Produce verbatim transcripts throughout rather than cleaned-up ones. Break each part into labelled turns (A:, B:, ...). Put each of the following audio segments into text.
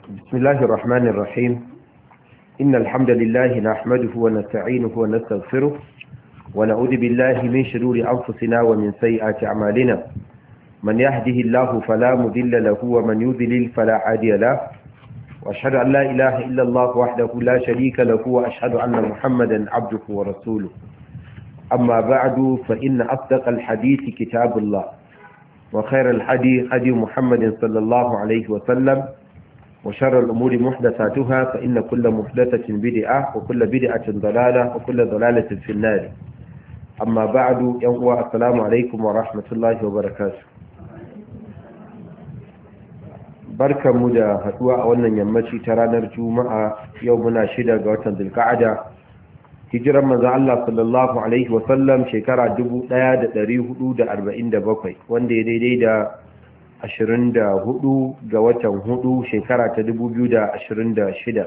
A: بسم الله الرحمن الرحيم إن الحمد لله نحمده ونستعينه ونستغفره ونعوذ بالله من شرور أنفسنا ومن سيئات أعمالنا من يهده الله فلا مضل له ومن يضلل فلا هادي له وأشهد أن لا إله إلا الله وحده لا شريك له وأشهد أن محمدا عبده ورسوله أما بعد فإن أصدق الحديث كتاب الله وخير الحديث هدي محمد صلى الله عليه وسلم وشر الأمور محدثاتها فإن كل محدثة بدعة وكل بدعة ضلالة وكل ضلالة في النار أما بعد يوم السلام عليكم ورحمة الله وبركاته بركة مدى هدوء أولا يمشي ترانا الجمعة يومنا شدة قوة ذي القعدة hijiran manzo Allah sallallahu alaihi wasallam shekara dubu ɗaya da ɗari hudu da arba'in da bakwai wanda ya daidai da ashirin da hudu ga watan hudu shekara ta dubu biyu da ashirin da shida.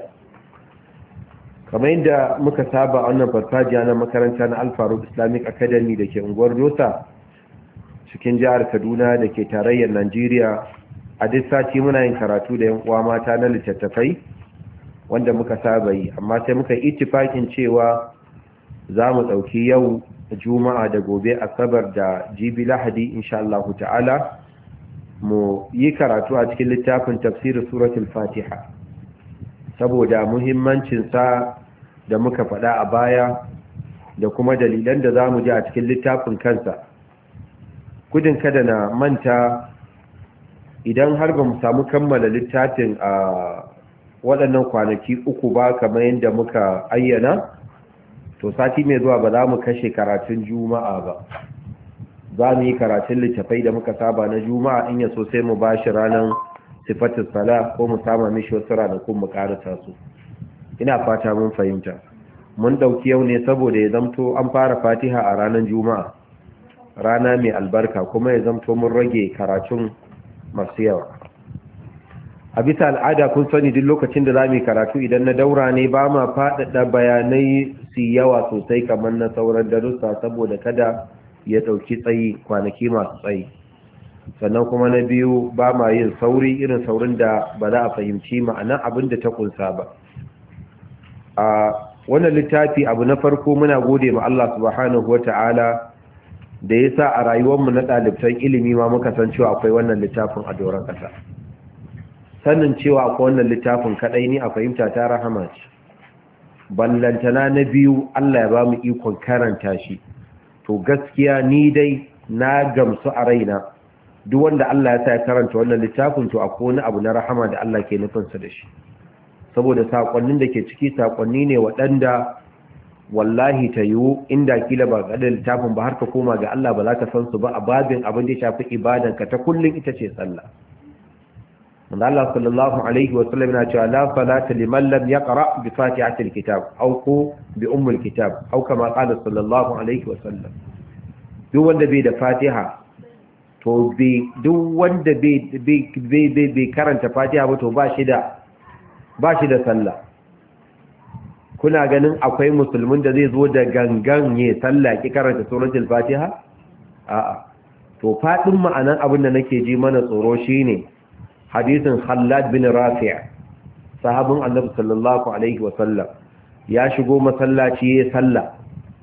A: Kamar yadda muka saba a wannan farfajiya na makaranta na Al-Faruq Islamic Academy da ke unguwar Dosa cikin jihar Kaduna da ke tarayyar Najeriya, a duk sati muna yin karatu da yan uwa mata na littattafai wanda muka saba yi, amma sai muka yi ittifakin cewa za mu ɗauki yau juma'a da gobe asabar da jibi lahadi insha Allah ta'ala mu yi karatu a cikin littafin tafsirin suratul fatiha saboda muhimmancinsa da muka faɗa a baya da kuma dalilan da za mu ji a cikin littafin kansa. Gudun kada na manta, idan har ba mu samu kammala littafin a waɗannan kwanaki uku ba kamar yadda muka ayyana, to sati mai zuwa ba za mu kashe karatun juma'a ba, za mu yi karatun littafai da muka saba na juma'a in ya so sai mu ba shi ranar sifatin sala ko mu sama mishi wasu ranakun mu karata su. Ina fata mun fahimta. Mun ɗauki yau ne saboda ya zamto an fara fatiha a ranar juma'a, rana mai albarka, kuma ya zamto mun rage karatun masu yawa. A bisa al'ada kun sani duk lokacin da za mu yi karatu idan na daura ne ba ma faɗaɗa bayanai su yawa sosai kamar na sauran darussa saboda kada ya ɗauki tsayi kwanaki masu tsayi. Sannan kuma na biyu ba ma yin sauri irin saurin da ba za a fahimci ma'anar abin da ta kunsa ba. A wannan littafi abu na farko muna gode ma Allah subhanahu wa ta'ala da ya sa a rayuwarmu na ɗalibtan ilimi ma muka san cewa akwai wannan littafin a doron ƙasa. Sannin cewa akwai wannan littafin kaɗai ni a fahimta ta rahama ce. Ballantana na biyu Allah ya ba mu ikon karanta shi. To gaskiya ni dai na gamsu a raina duk wanda Allah ya sa ya karanta wannan littafin to akwai wani abu na rahama da Allah ke nufinsa da shi. Saboda saƙonnin da ke ciki saƙonni ne waɗanda wallahi ta yiwu inda kila ba ga littafin ba har ka koma ga Allah ba za ka san su ba a babin abin da ya shafi ibadanka ta kullum ita ce sallah. Wanda Allah sallallahu alaihi wa sallam yana cewa la salata liman lam yaqra bi fatihatil kitab aw ko bi ummul kitab aw kama qala sallallahu alaihi wa sallam. Duk wanda bai da Fatiha to bai duk wanda bai bai bai karanta Fatiha ba to ba shi da ba shi da sallah. Kuna ganin akwai musulmin da zai zo da gangan ya sallah ki karanta suratul Fatiha? A'a. To fadin ma'anan abin da nake ji mana tsoro shine hadisin Khallad bin Rafi' sahabin Annabi sallallahu alaihi wa sallam ya shigo masallaci ya salla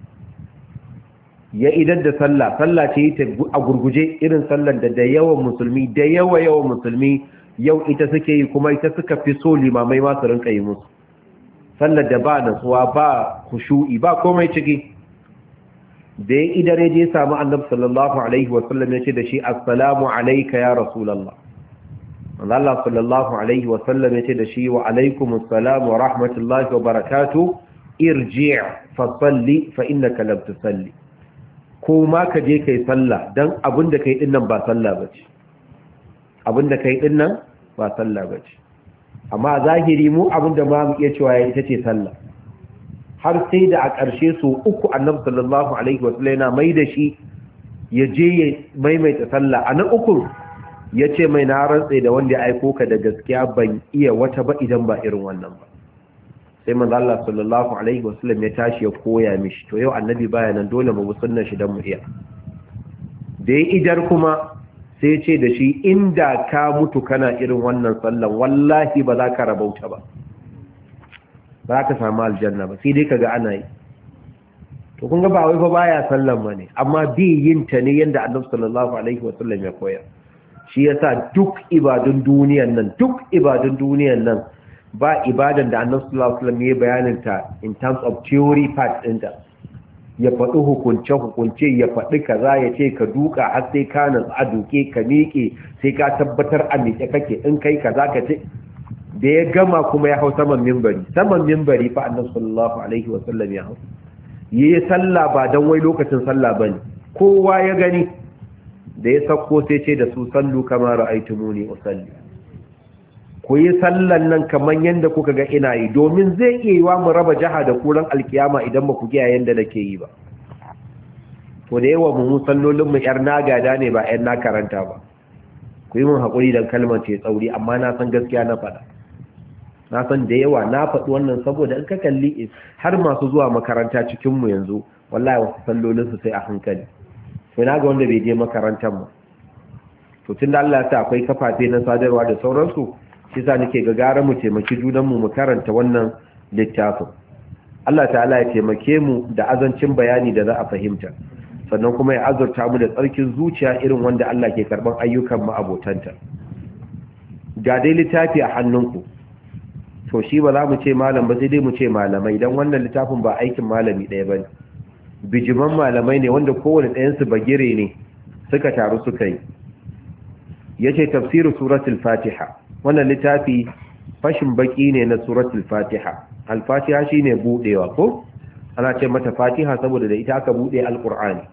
A: ya idan da sallah sallah ce ta a gurguje irin sallar da da yawan musulmi da yawa yawan musulmi yau ita suke yi kuma ita suka fi so limamai ma su rinka yi musu sallar da ba natsuwa ba khushu'i ba komai ciki. Da ya idare je samu Annabi sallallahu alaihi wa sallam ya ce da shi assalamu alayka ya rasulullah. Allah sallallahu alaihi wa sallam ya ce da shi wa alaikumus salam wa rahmatullahi wa barakatuh irji' fa salli fa innaka lam tusalli. Ko ma ka je kai sallah dan abinda kai din nan ba sallah bace. Abinda kai din nan ba sallah bace. Amma zahiri mu abinda ma mu iya cewa ita ce sallah. Har sai da a ƙarshe su uku Annabi sallallahu alaihi wa sallam yana mai da shi ya je ya maimaita sallah. A nan uku ya ce mai na rantse da wanda ya aiko ka da gaskiya ban iya wata ba idan ba irin wannan ba. Sai manzo Allah sallallahu alaihi wasallam ya tashi ya koya mishi. To yau annabi baya nan dole mu sunnar shi dan mu iya. Da ya idar kuma sai ce da shi inda ka mutu kana irin wannan sallan wallahi ba za ka rabauta ba ba ka samu aljanna ba sai dai kaga ana yi to kun ga ba wai fa baya sallan ba ne amma bi yin ta ne yanda Annabi sallallahu alaihi wasallam ya koyar shi yasa duk ibadun duniyan nan duk ibadun duniyan nan ba ibadan da Annabi sallallahu alaihi wasallam ya bayanin ta in terms of theory part din ta ya faɗi hukunce hukunce ya faɗi kaza ya ce ka duka har sai ka nan a duke ka miƙe sai ka tabbatar a miƙe kake in kai kaza ka ce da ya gama kuma ya hau saman mimbari saman mimbari fa Annabi sallallahu alaihi wasallam ya hau yi sallah ba dan wai lokacin sallah bane kowa ya gani da ya sako sai ce da su sallu kama ra'aytumuni usalli ku yi sallan nan kamar yanda kuka ga ina yi domin zai iya yi wa mu raba jaha da kuran alkiyama idan ba ku ga yanda nake yi ba to da yawa mu sallolin mu yar nagada ne ba yar na karanta ba ku yi mun hakuri dan kalmar ce tsauri amma na san gaskiya na faɗa na san da yawa na faɗi wannan saboda in ka kalli har masu zuwa makaranta cikin mu yanzu wallahi wasu sallolin su sai a hankali sai na ga wanda bai je makarantar mu to tunda Allah ya sa akwai kafafe na sadarwa da sauransu shi sa nake ga gara mu taimaki junan mu mu karanta wannan littafin Allah ta'ala ya taimake mu da azancin bayani da za a fahimta sannan kuma ya azurta mu da tsarkin zuciya irin wanda Allah ke karban ayyukan mu abotanta ga dai littafi a hannunku to shi ba za mu ce malam ba sai dai mu ce malamai dan wannan littafin ba aikin malami ɗaya bane bijiman malamai ne wanda kowane ɗayansu bagire ne suka taru suka yi yace tafsiru suratul fatiha wannan littafi fashin baki ne na suratul fatiha al-fatiha shine budewa ko ana ce mata fatiha saboda da ita aka bude alqur'ani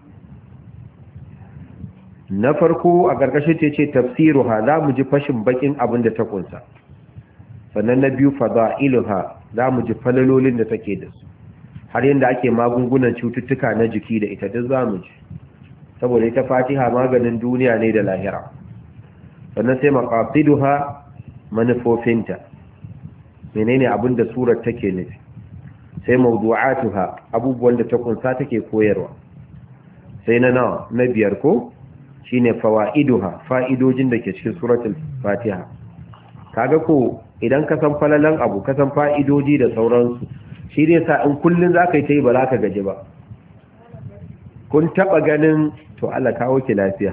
A: na farko a gargashin ce ce tafsiruha za mu ji fashin bakin abin da ta kunsa sannan na biyu fada'iluha za mu ji falalolin da take da su har yanda ake magungunan cututtuka na jiki da ita duk za mu ji saboda ita fatiha maganin duniya ne da lahira sannan sai maqasiduha manufofinta menene abin da surar take nufi sai mawdu'atuha abubuwan da ta kunsa take koyarwa sai na nawa na biyar ko shine fawaiduha fa'idojin da ke cikin suratul fatiha kaga ko idan ka san falalan abu ka san fa'idoji da sauransu shi ne sa in kullun zaka yi tayi ba za ka gaji ba kun taba ganin to Allah kawo ki lafiya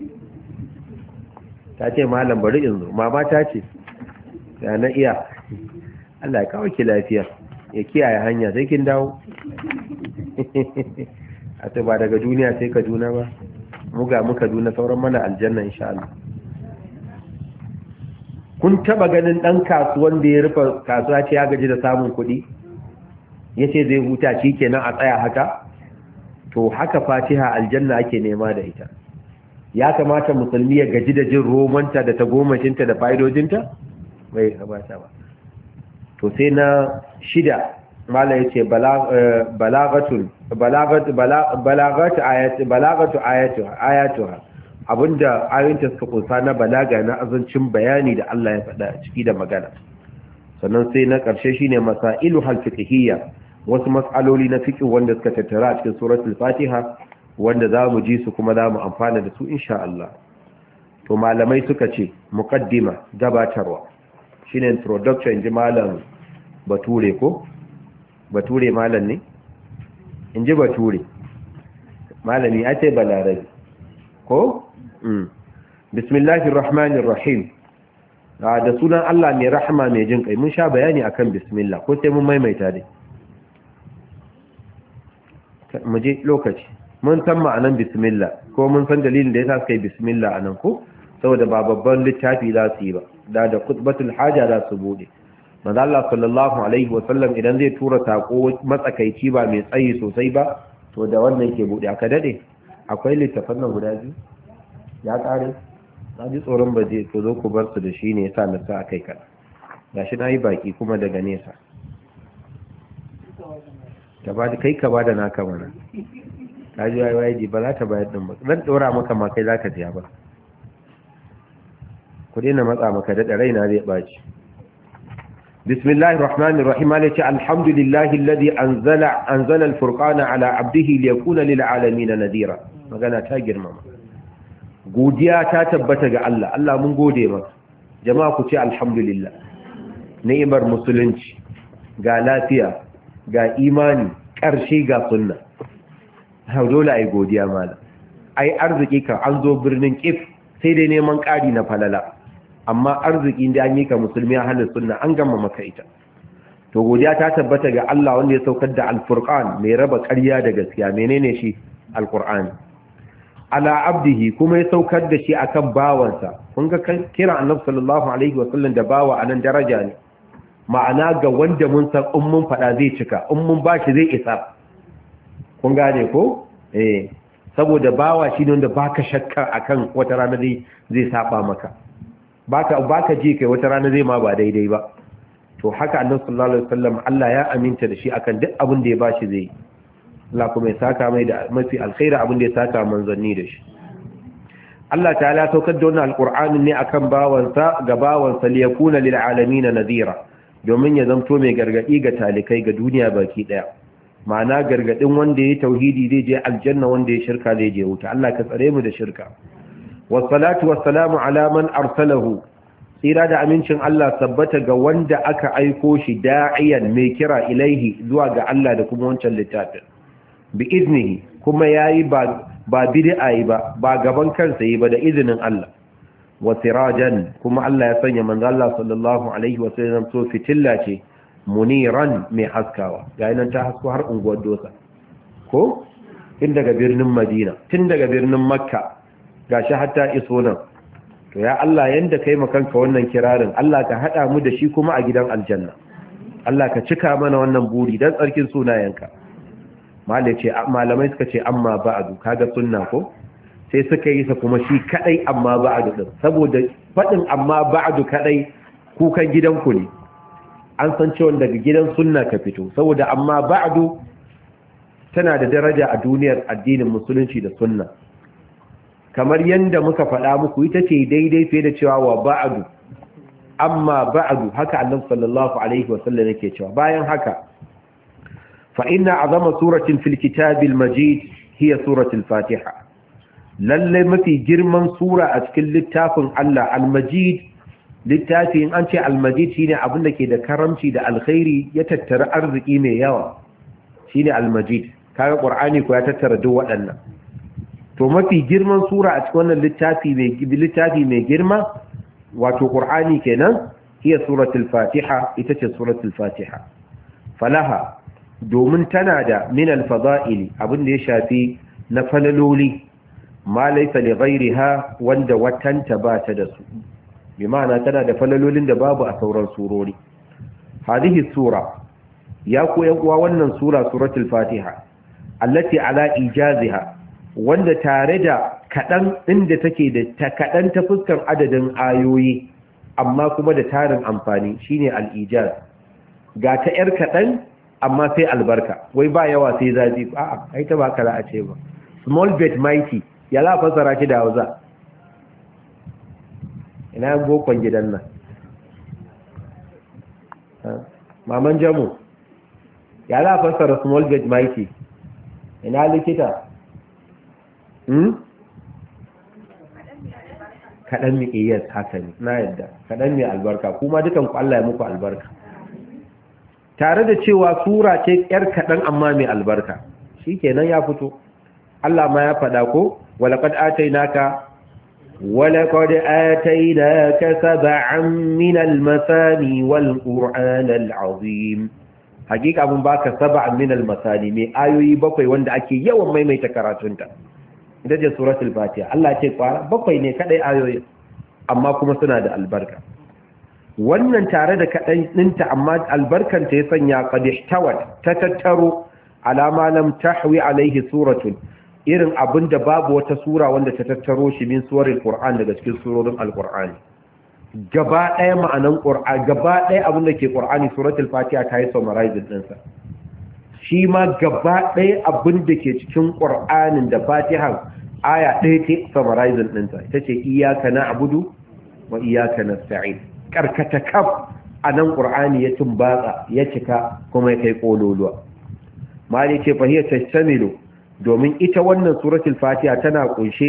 A: ta ce malam bari in zo mama ta ce ya na iya Allah ya kawo ki lafiya ya kiyaye hanya sai kin dawo a ta ba daga duniya sai Kaduna ba muga muka duna sauran mana aljanna insha Allah kun taba ganin dan kasuwan da ya rufe kasuwa ce ya gaji da samun kuɗi yace zai huta kenan a tsaya haka to haka Fatiha aljanna ake nema da ita ya kamata musulmi ya gaji da jin romanta da tagomashinta da fa'idojinta bai kamata ba to sai na shida mala yace balagatul balagatu balagatu ayatu balagatu ayatu ayatuha abinda ayoyinta suka kunsa na balaga na azancin bayani da Allah ya faɗa a ciki da magana sannan sai na ƙarshe shine masailu hal fiqhiyya wasu mas'aloli na fiqh wanda suka tattara a cikin suratul fatiha wanda za mu ji su kuma za mu amfana da su insha Allah to malamai suka ce muqaddima gabatarwa shine introduction ji malam bature ko bature malam ne in ji bature malami a ce balarabi ko mm. bismillahir rahmanir rahim da sunan Allah mai rahama mai jin kai mun sha bayani akan bismillah ko sai mun maimaita dai mu je lokaci mun san ma'anan bismillah ko mun san dalilin da yasa suka yi bismillah anan ko saboda ba babban littafi za su yi ba da da khutbatul haja za su bude manzo Allah sallallahu alaihi wasallam idan zai tura sako matsakaici ba mai tsayi sosai ba to da wannan ke bude aka dade akwai littafan nan guda biyu ya kare na ji tsoron ba zai to zo ku bar su da shi ne yasa na sa akai kada gashi nayi baki kuma daga nesa ka ba kai ka ba da naka mana ka ji wai wai ba za ta bayar din ba zan dora maka ma kai zaka tiya ba ku daina matsa maka da raina zai baci bismillahir rahmanir rahim alati alhamdulillahi alladhi anzala anzala alfurqana ala abdihi liyakuna lil alamin nadira magana ta girmama godiya ta tabbata ga Allah Allah mun gode maka jama'a ku ce alhamdulillah ni'imar musulunci ga lafiya ga imani ƙarshe ga sunna ha dole ai godiya mala ai arziki kan an zo birnin kif sai dai neman ƙari na falala amma arziki da an yi ka musulmi a halin sunna an gama maka ita to godiya ta tabbata ga Allah wanda ya saukar da alfurqan mai raba ƙarya da gaskiya menene shi alqur'ani ala abdihi kuma ya saukar da shi akan bawansa kun ga kira annabi sallallahu alaihi wasallam da bawa anan daraja ne ma'ana ga wanda mun san in mun fada zai cika in mun bashi zai isa kun gane ko eh saboda bawa shine wanda baka shakka akan wata rana zai zai saba maka baka baka ji kai wata rana zai ma ba daidai ba to haka annabi sallallahu alaihi wasallam Allah ya aminta da shi akan duk abin da ya bashi zai Allah kuma ya saka mai da mafi alkhairi abin da ya saka manzanni da shi Allah ta'ala saukar da wannan alqur'ani ne akan bawansa ga bawansa liyakuna lil alamin nadira domin ya zanto mai gargadi ga talikai ga duniya baki daya ma'ana gargadin wanda ya tauhidi zai je aljanna wanda ya shirka zai je wuta Allah ka tsare mu da shirka wassalatu wassalamu ala man arsalahu tsira da amincin Allah tabbata ga wanda aka aiko shi da'iyan mai kira ilaihi zuwa ga Allah da kuma wancan littafin bi iznihi kuma yayi ba ba bid'a yi ba ba gaban kansa yi ba da izinin Allah wa sirajan kuma Allah ya sanya manzo Allah sallallahu alaihi wasallam so fitilla ce muniran mai haskawa ga nan ta hasko har unguwar dosa ko tun daga birnin Madina tun daga birnin Makka gashi hatta iso nan to ya Allah yanda kai makanka wannan kirarin Allah ka hada mu da shi kuma a gidan aljanna Allah ka cika mana wannan buri dan tsarkin sunayenka malai ce malamai suka ce amma ba'du kaga sunna ko sai suka yi sa kuma shi kadai amma ba'du din saboda fadin amma ba'du kadai kukan gidanku ne an san cewa daga gidan sunna ka fito saboda amma ba'du tana da daraja a duniyar addinin musulunci da sunna kamar yanda muka faɗa muku ita ce daidai fiye da cewa wa ba'du amma ba'du haka annabi sallallahu alaihi wasallam yake cewa bayan haka fa inna azama suratin fil kitabil majid hiya suratul fatiha lalle mafi girman sura a cikin littafin Allah al-majid littafin an ce al-majid shine abin da ke da karamci da alkhairi ya tattara arziki mai yawa shine al-majid kaga qur'ani ko ya tattara duk waɗannan to mafi girman sura a cikin wannan littafi mai littafi mai girma wato qur'ani kenan hiya suratul fatiha ita ce suratul fatiha falaha domin tana da min al-fada'ili abin da ya shafi na falaloli ma laysa li ghayriha wanda watanta ba ta da su bi ma'ana tana da falalolin da babu a sauran surori hadhihi sura ya koyan uwa wannan sura suratul fatiha allati ala ijaziha wanda tare da kadan inda take da ta kadan ta fuskar adadin ayoyi amma kuma da tarin amfani shine al-ijaz ga ta yar kadan amma sai albarka wai ba yawa sai zafi a'a ai ta ba kala a ce ba small but mighty ya la fasara shi da Hausa ina bokon gidan nan maman jamu ya la fasara small but mighty ina likita hmm kadan mi iyas haka ne na yadda kadan mi albarka kuma dukan ku Allah ya muku albarka tare da cewa sura ce yar kaɗan amma mai albarka shi kenan ya fito Allah ma ya faɗa ko walaƙad atainaka walaƙad atainaka sab'an min al-masani wal qur'an al-azim hakika mun baka sab'an min al-masani mai ayoyi bakwai wanda ake yawan maimaita karatunta ita ce suratul fatiha Allah ce kwara bakwai ne kadai ayoyi amma kuma suna da albarka wannan tare da kaɗan ɗinta amma albarkanta ya sanya ƙadihtawar ta tattaro alama lam tahwi alaihi suratun irin abin da babu wata sura wanda ta tattaro shi min suwarin Qur'an daga cikin surorin Al-Qur'ani gaba ɗaya ma'anan Qur'an gaba ɗaya abin da ke Qur'ani suratul Fatiha ta yi summarizing ɗinsa shi ma gaba ɗaya abin da ke cikin Qur'anin da Fatiha aya ɗaya ce summarizing ɗinsa ita ce iyyaka na'budu wa iyyaka nasta'in karkata kaf a nan ƙur'ani ya tumbatsa ya cika kuma ya kai ƙololuwa mali ce fahiyar tashtamilu domin ita wannan suratul fatiha tana ƙunshe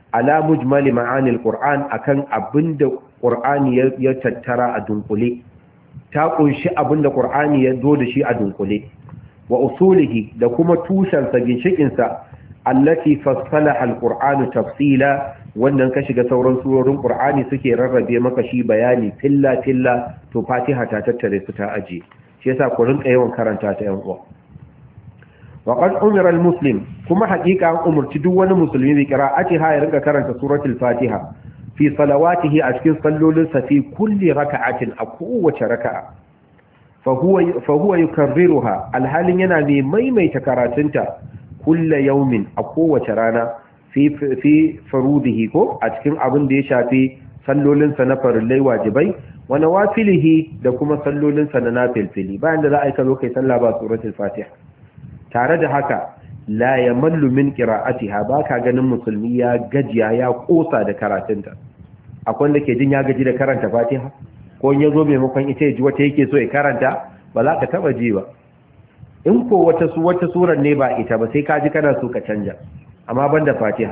A: ala mujmali ma'anil qur'an akan abinda qur'ani ya tattara a dunkule, ta kunshi abinda qur'ani ya zo da shi a dunkule, wa usulihi da kuma tushensa ginshikinsa allati fassalaha alqur'anu tafsila, wannan ka shiga sauran surorin qur'ani suke rarrabe maka shi bayani filla filla, to fatiha ta tattare su ta aje. shi yasa ku rinka yawan karanta ta yan uwa. wa qad umira almuslim, kuma haƙiƙa an umurci duk wani musulmi bi qira'atiha ya rinka karanta suratul fatiha fi salawatihi a cikin sallolinsa fi kulli raka'atin, a kowace raka'a. fa huwa fa huwa yukarriruha, alhalin yana mai maimaita karatunta kulla yaumin, a kowace rana, fi fi farudihi, ko a cikin abin da ya shafi sallolinsa na farillai wajibai, wa nawafilihi da kuma sallolinsa na nafilfili. bayan da za a yi kazo kai sallah ba suratul fatiha. tare da haka la yamallu min qira'atiha, baka ganin musulmi ya gajiya ya kosa da karatunta. akwai wanda ke jin ya gaji da karanta fatiha, ko in yazo maimakon ita ya ji wata yake so ya karanta, ba za ka taba ji ba. in ko wata su wata surar ne ba ita ba, sai ka ji kana so ka canja, amma banda fatiha.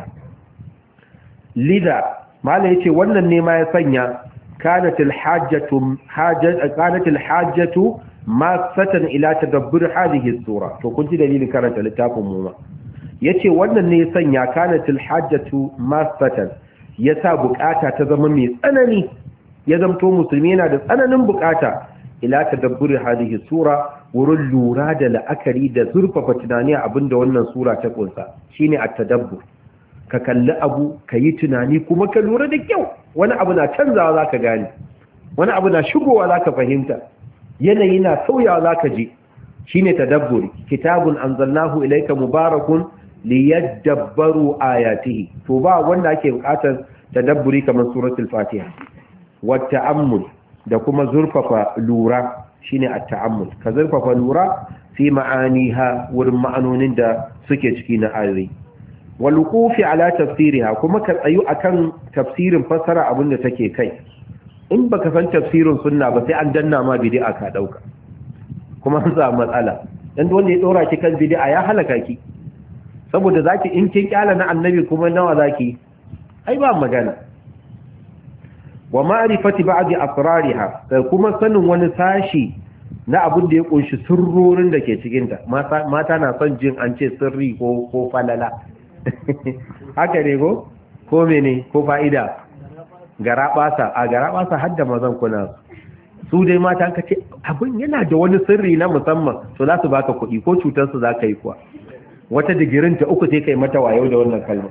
A: lida mala yace wannan ne ma ya sanya kanatil hajjatu hajjat kanatil hajjatu ma satan ila tadabbur hadhihi sura. to kun ji dalilin karanta littafin mu ma yace wannan ne ya sanya kanatil hajjatu ma satan, yasa bukata ta zama mai tsanani, ya zamto musulmi yana da tsananin bukata ila tadabbur hadhihi sura, wurin lura da la'akari da zurfafa tunani a abinda wannan sura ta kunsa, shine at-tadabbur. ka kalli abu, ka yi tunani, kuma ka lura da kyau. wani abu na canzawa zaka gane, wani abu na shigowa zaka fahimta, yanayi na sauyawa zaka ji. shine tadabburi. kitabun anzalnahu ilayka mubarakun liyadabbaru ayatihi. to ba wanda ake bukatar tadabburi kamar suratul fatiha. wa ta'ammul, da kuma zurfafa lura, shine at-ta'ammul. ka zurfafa lura fi ma'aniha, wurin ma'anonin da suke ciki na ayoyi. wal wuqufi ala tafsiriha, kuma ka tsayu akan tafsirin fasara abin da take kai. in baka san tafsirin sunna ba sai an danna ma bid'a ka dauka, kuma an samu matsala. dan wanda ya dora ki kan bid'a ya halaka ki, saboda zaki in kin kyala na annabi kuma nawa zaki, ai ba magana. wa ma'rifati ba'd asrariha, da kuma sanin wani sashi na abin da ya kunshi sirrorin da ke cikin ta. mata na son jin an ce sirri ko ko falala haka ne ko ko mene ko fa'ida, garabasa a garabasa hadda mazan kuna su dai mata ka ce abin yana da wani sirri na musamman, to za su baka kuɗi ko cutar su zaka yi kuwa. wata digirin ta uku sai kai mata wayo da wannan kalma.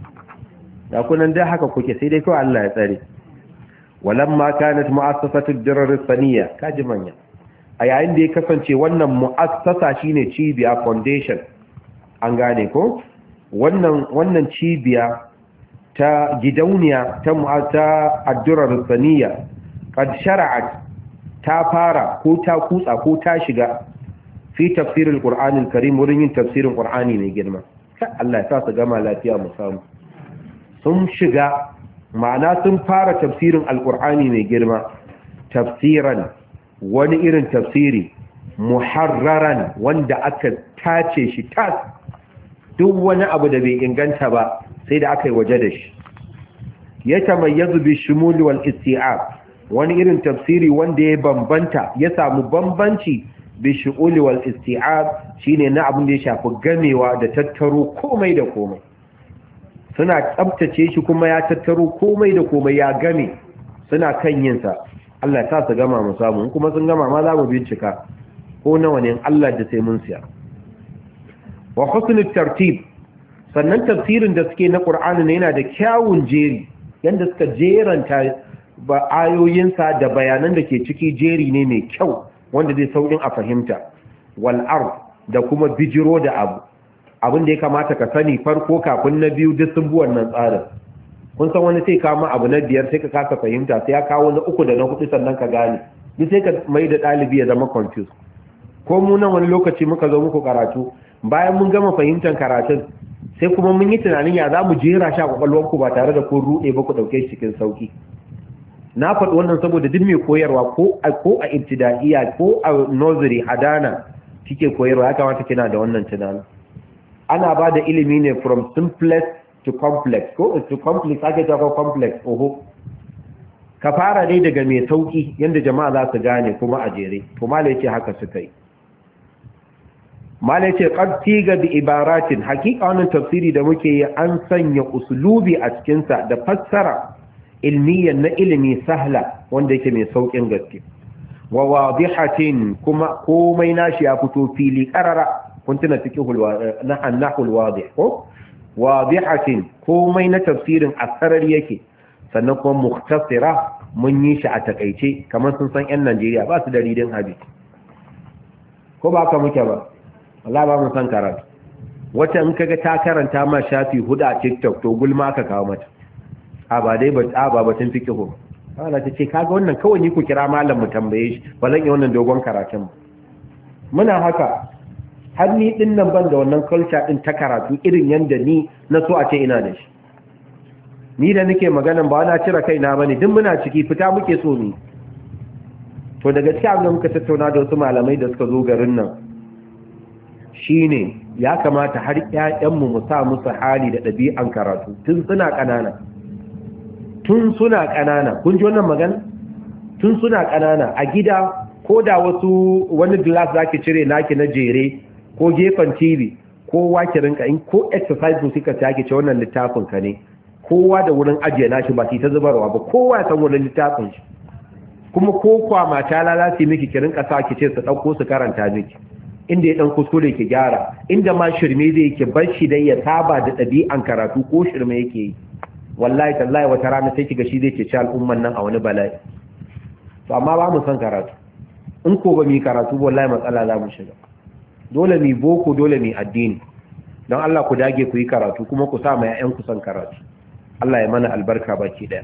A: da kunan dai haka kuke, sai dai kawai Allah ya tsare. walamma kanat mu'assasatu ad-dirar as-saniyya, kaji manya, a yayin da ya kasance wannan mu'assasa shine cibiya, foundation, an gane ko, wannan wannan cibiya ta gidauniya ta mu'assasa ad-dirar as-saniyya qad shara'at, ta fara ko ta kutsa ko ta shiga fi tafsir al-Qur'an al-Karim, wurin yin tafsirin Qur'ani mai girma. Allah ya sa su gama lafiya mu samu. sun shiga, ma'ana sun fara tafsirin al-Qur'ani mai girma, tafsiran, wani irin tafsiri muharraran, wanda aka tace shi tas, duk wani abu da bai inganta ba sai da aka yi waje da shi. ya tamayyazu bi shumul wal isti'ab, wani irin tafsiri wanda ya bambanta, ya samu bambanci bi shu'ul wal isti'ab, shine na abin da ya shafi gamewa da tattaro komai da komai. suna tsabtace shi kuma ya tattaro komai da komai ya game, suna kan yin sa. Allah ya sa su gama mu samu, kuma sun gama ma za mu bincika ko nawa ne Allah da sai mun siya. wa husnul tartib, sannan tafsirin da suke na Qur'ani ne yana da kyawun jeri, yanda suka jeranta ba ayoyinsa da bayanan da ke ciki, jeri ne mai kyau wanda zai saukin a fahimta. wal ard, da kuma bijiro da abu abin da ya kamata ka sani farko kafin na biyu, duk sun bi wannan tsarin. kun san wani sai kama abu na biyar sai ka kasa fahimta, sai ya kawo na uku da na hudu sannan ka gane, duk sai ka mai da ɗalibi ya zama confused. ko mu nan wani lokaci muka zo muku karatu, bayan mun gama fahimtar karatun sai kuma mun yi tunanin ya za mu jera shi a kwakwalwarku ba tare da kun ruɗe ba, ku ɗauke shi cikin sauki. na faɗi wannan saboda duk mai koyarwa ko a ko a ibtidaiya ko a nursery hadana kike koyarwa, ya kamata kina da wannan tunanin. ana ba da ilimi ne from simplest to complex ko to complex ake ta ko complex oho ka fara dai daga mai sauki yanda jama'a za su gane kuma a jere to malai ce haka suka yi malai ce qad tiga bi ibaratin hakika wannan tafsiri da muke yi an sanya uslubi a cikin sa da fassara ilmiyan na ilimi sahla wanda yake mai saukin gaske wa wadihatin kuma komai nashi ya fito fili qarara kun tuna fiqhul na annahul wadih ko wadihatin komai na tafsirin asarar yake sannan kuma mukhtasira mun yi shi a takaice kamar sun san yan Najeriya ba su da reading habit ko ba ka muke ba Allah ba mun san karatu wata in kaga ta karanta ma shafi hudu a TikTok to gulma ka kawo mata a ba dai ba a ba batun fiqhu Allah ta ce kaga wannan kawai ni ku kira malam mu tambaye shi ba zan yi wannan dogon karatun muna haka har ni din nan ban da wannan culture din ta karatu irin yanda ni na so a ce ina da shi ni da nake maganan ba na cire kaina bane duk muna ciki fita muke so ni to daga cikin abin da muka tattauna da wasu malamai da suka zo garin nan shine ya kamata har ƴaƴanmu mu sa musu hali da ɗabi'an karatu tun suna ƙanana tun suna ƙanana kun ji wannan magana tun suna ƙanana a gida ko da wasu wani glass zaki cire naki na jere ko gefen T V kowa ki rinka in ko exercise ne kika take ce wannan littafin ka ne kowa da wurin ajiye nashi ba ki ta zubarwa ba kowa ya san wurin littafin shi kuma ko kwa mata lalace miki ki rinka sa ki ce su dauko su karanta miki inda ya dan kuskure ki gyara inda ma shirme zai ki bar shi dai ya saba da ɗabi'an karatu ko shirme yake yi wallahi tallahi wata rana sai kiga shi zai ke ci al'umman nan a wani bala'i to amma ba mu san karatu in ko ba mu karatu wallahi matsala za mu shiga dole mu boko dole mu addini don Allah ku dage ku yi karatu kuma ku sa mai ƴaƴan ku san karatu Allah ya mana albarka baki daya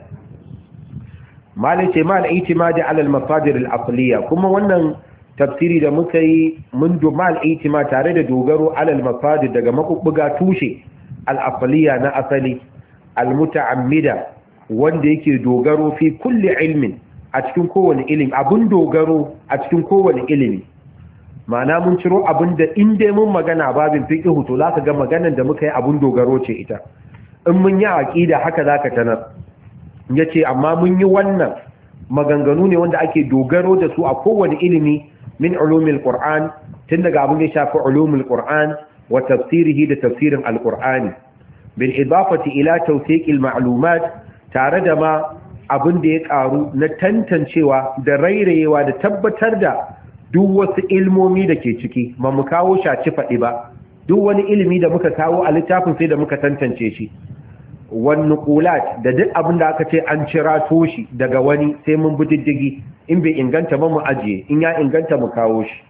A: malai ce mal itimadi ala al masadir al aqliya kuma wannan tafsiri da muka yi mun do mal itima tare da dogaro ala al masadir daga makubbuga tushe al aqliya na asali almuta'ammida wanda yake dogaro fi kulli ilmin a cikin kowane ilimi abun dogaro a cikin kowane ilimi ma'ana mun ciro abun da inda mun magana babin fiqh to zaka ga maganar da muka yi abun dogaro ce ita in mun yi aqida haka zaka tanar yace amma mun yi wannan maganganu ne wanda ake dogaro da su a kowane ilimi min ulumil qur'an tun daga abun da ya shafi ulumul qur'an wa tafsirihi da tafsirin alqur'ani بالإضافة إلى توثيق المعلومات tare da ma abin da ya karu na tantancewa da rairayewa da tabbatar da duk wasu ilmomi da ke ciki ba mu kawo shaci faɗi ba duk wani ilimi da muka kawo a littafin sai da muka tantance shi wani kulat da duk abin da aka ce an cira toshi daga wani sai mun bi diddigi in bai inganta ba mu ajiye in ya inganta mu kawo shi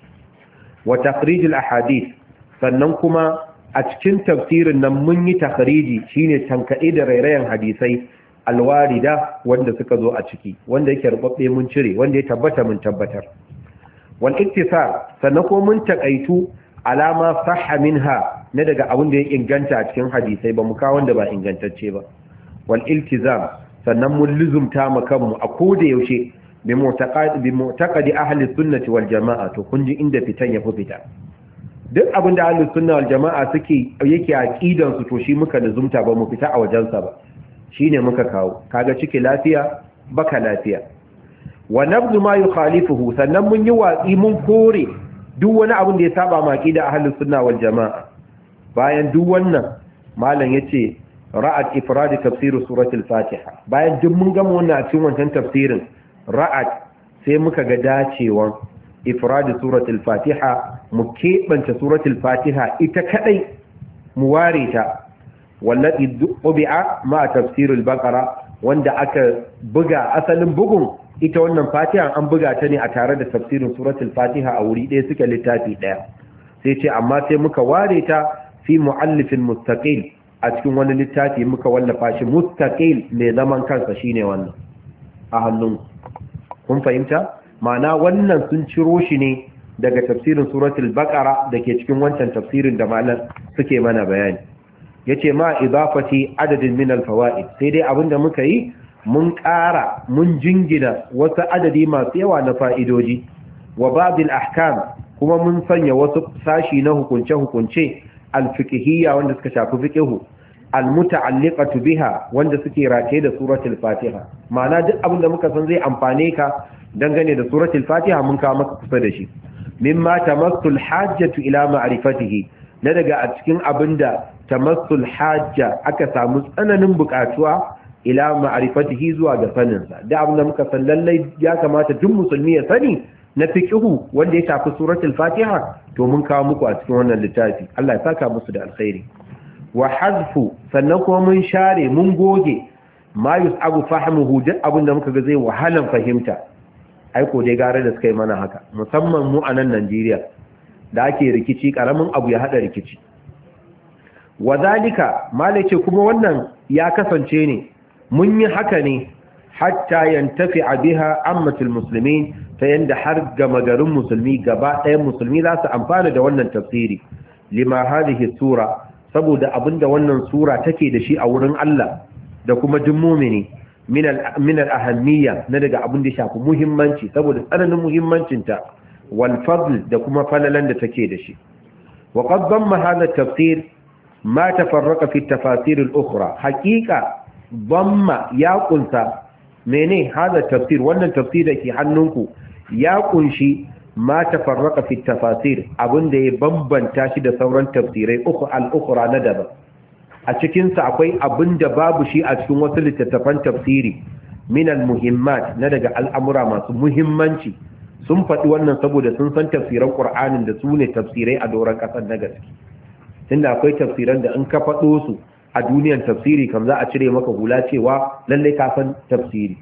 A: wa takhrijul ahadith sannan kuma a cikin tafsirin nan mun yi takhriji shine tankade da rairayen hadisai alwarida wanda suka zo a ciki wanda yake rubabbe mun cire wanda ya tabbata mun tabbatar wal iktisar sannan ko mun takaitu alama sahha minha ne daga abin da ya inganta a cikin hadisai ba mu kawo wanda ba ingantacce ba wal iltizam sannan mun luzumta mu kanmu a koda yaushe bi mu'taqadi bi mu'taqadi ahli sunnati wal jamaa to kun ji inda fitan ya fi fita duk abin da ahlus sunna wal jama'a suke yake aqidan su to shi muka lazumta ba mu fita a wajen sa ba shine muka kawo kaga cike lafiya baka lafiya wa nabdu ma yukhalifuhu sannan mun yi watsi mun kore duk wani abin da ya saba ma aqida ahlus sunna wal jama'a bayan duk wannan malam yace ra'at ifrad tafsir suratul fatiha bayan duk mun gama wannan a cikin wannan tafsirin ra'at sai muka ga dacewan ifrad suratul fatiha mu keɓance suratul fatiha ita kadai mu ware ta wallahi dubi'a ma tafsirul baqara wanda aka buga asalin bugun ita wannan fatiha an buga ta ne a tare da tafsirin suratul fatiha a wuri ɗaya suke littafi ɗaya sai ce amma sai muka ware ta fi muallifin mustaqil a cikin wani littafi muka wallafa shi mustaqil mai zaman kansa shine wannan a hannun kun fahimta ma'ana wannan sun ciro shi ne daga tafsirin suratul baqara dake cikin wancan tafsirin da malam suke mana bayani yace ma idafati adadin min alfawaid sai dai abinda muka yi mun ƙara mun jingina wasu adadi masu yawa na fa'idoji wa ba'd ahkam kuma mun sanya wasu sashi na hukunce hukunce alfiqhiyya wanda suka shafi fiqhu almuta'alliqatu biha wanda suke rataye da suratul fatiha ma'ana duk abin da muka san zai amfane ka dangane da suratul fatiha mun kawo maka kusa da shi mimma tamassul hajjatu ila ma'rifatihi na daga a cikin abinda tamassul hajja aka samu tsananin bukatuwa ila ma'rifatihi zuwa ga saninsa da abin da muka san lallai ya kamata duk musulmi ya sani na fiqhu wanda ya shafi suratul fatiha to mun kawo muku a cikin wannan littafi Allah ya saka musu da alkhairi wa hazfu sannan kuma mun share mun goge ma yusabu fahmuhu duk abin da muka ga zai wahalan fahimta ai ko dai gare da suka yi mana haka musamman mu a nan Najeriya da ake rikici karamin abu ya hada rikici wadhalika malace kuma wannan ya kasance ne mun yi haka ne hatta yantafi biha ammatul muslimin ta yanda har gama garin musulmi gaba ɗayan musulmi za su amfana da wannan tafsiri lima hadhihi sura saboda abinda wannan sura take da shi a wurin Allah da kuma duk mu'mini min al-ahammiya na daga abin da shafi muhimmanci saboda tsananin muhimmancinta wal fadl da kuma falalan da take da shi wa qad damma hadha tafsir ma tafarraqa fi at-tafasir al-ukhra haqiqa damma ya kunsa mene hadha tafsir wannan tafsir da ke hannunku ya kunshi ma tafarraqa fi at-tafasir abinda ya bambanta shi da sauran tafsirai uku al-ukhra na daban a cikinsa akwai abin da babu shi a cikin wasu littattafan tafsiri minal muhimmat na daga al'amura masu muhimmanci sun faɗi wannan saboda sun san tafsiran ƙur'anin da su ne tafsirai a doron ƙasar na gaske tunda akwai tafsiran da in ka faɗo su a duniyar tafsiri kam za a cire maka hula cewa lallai ka san tafsiri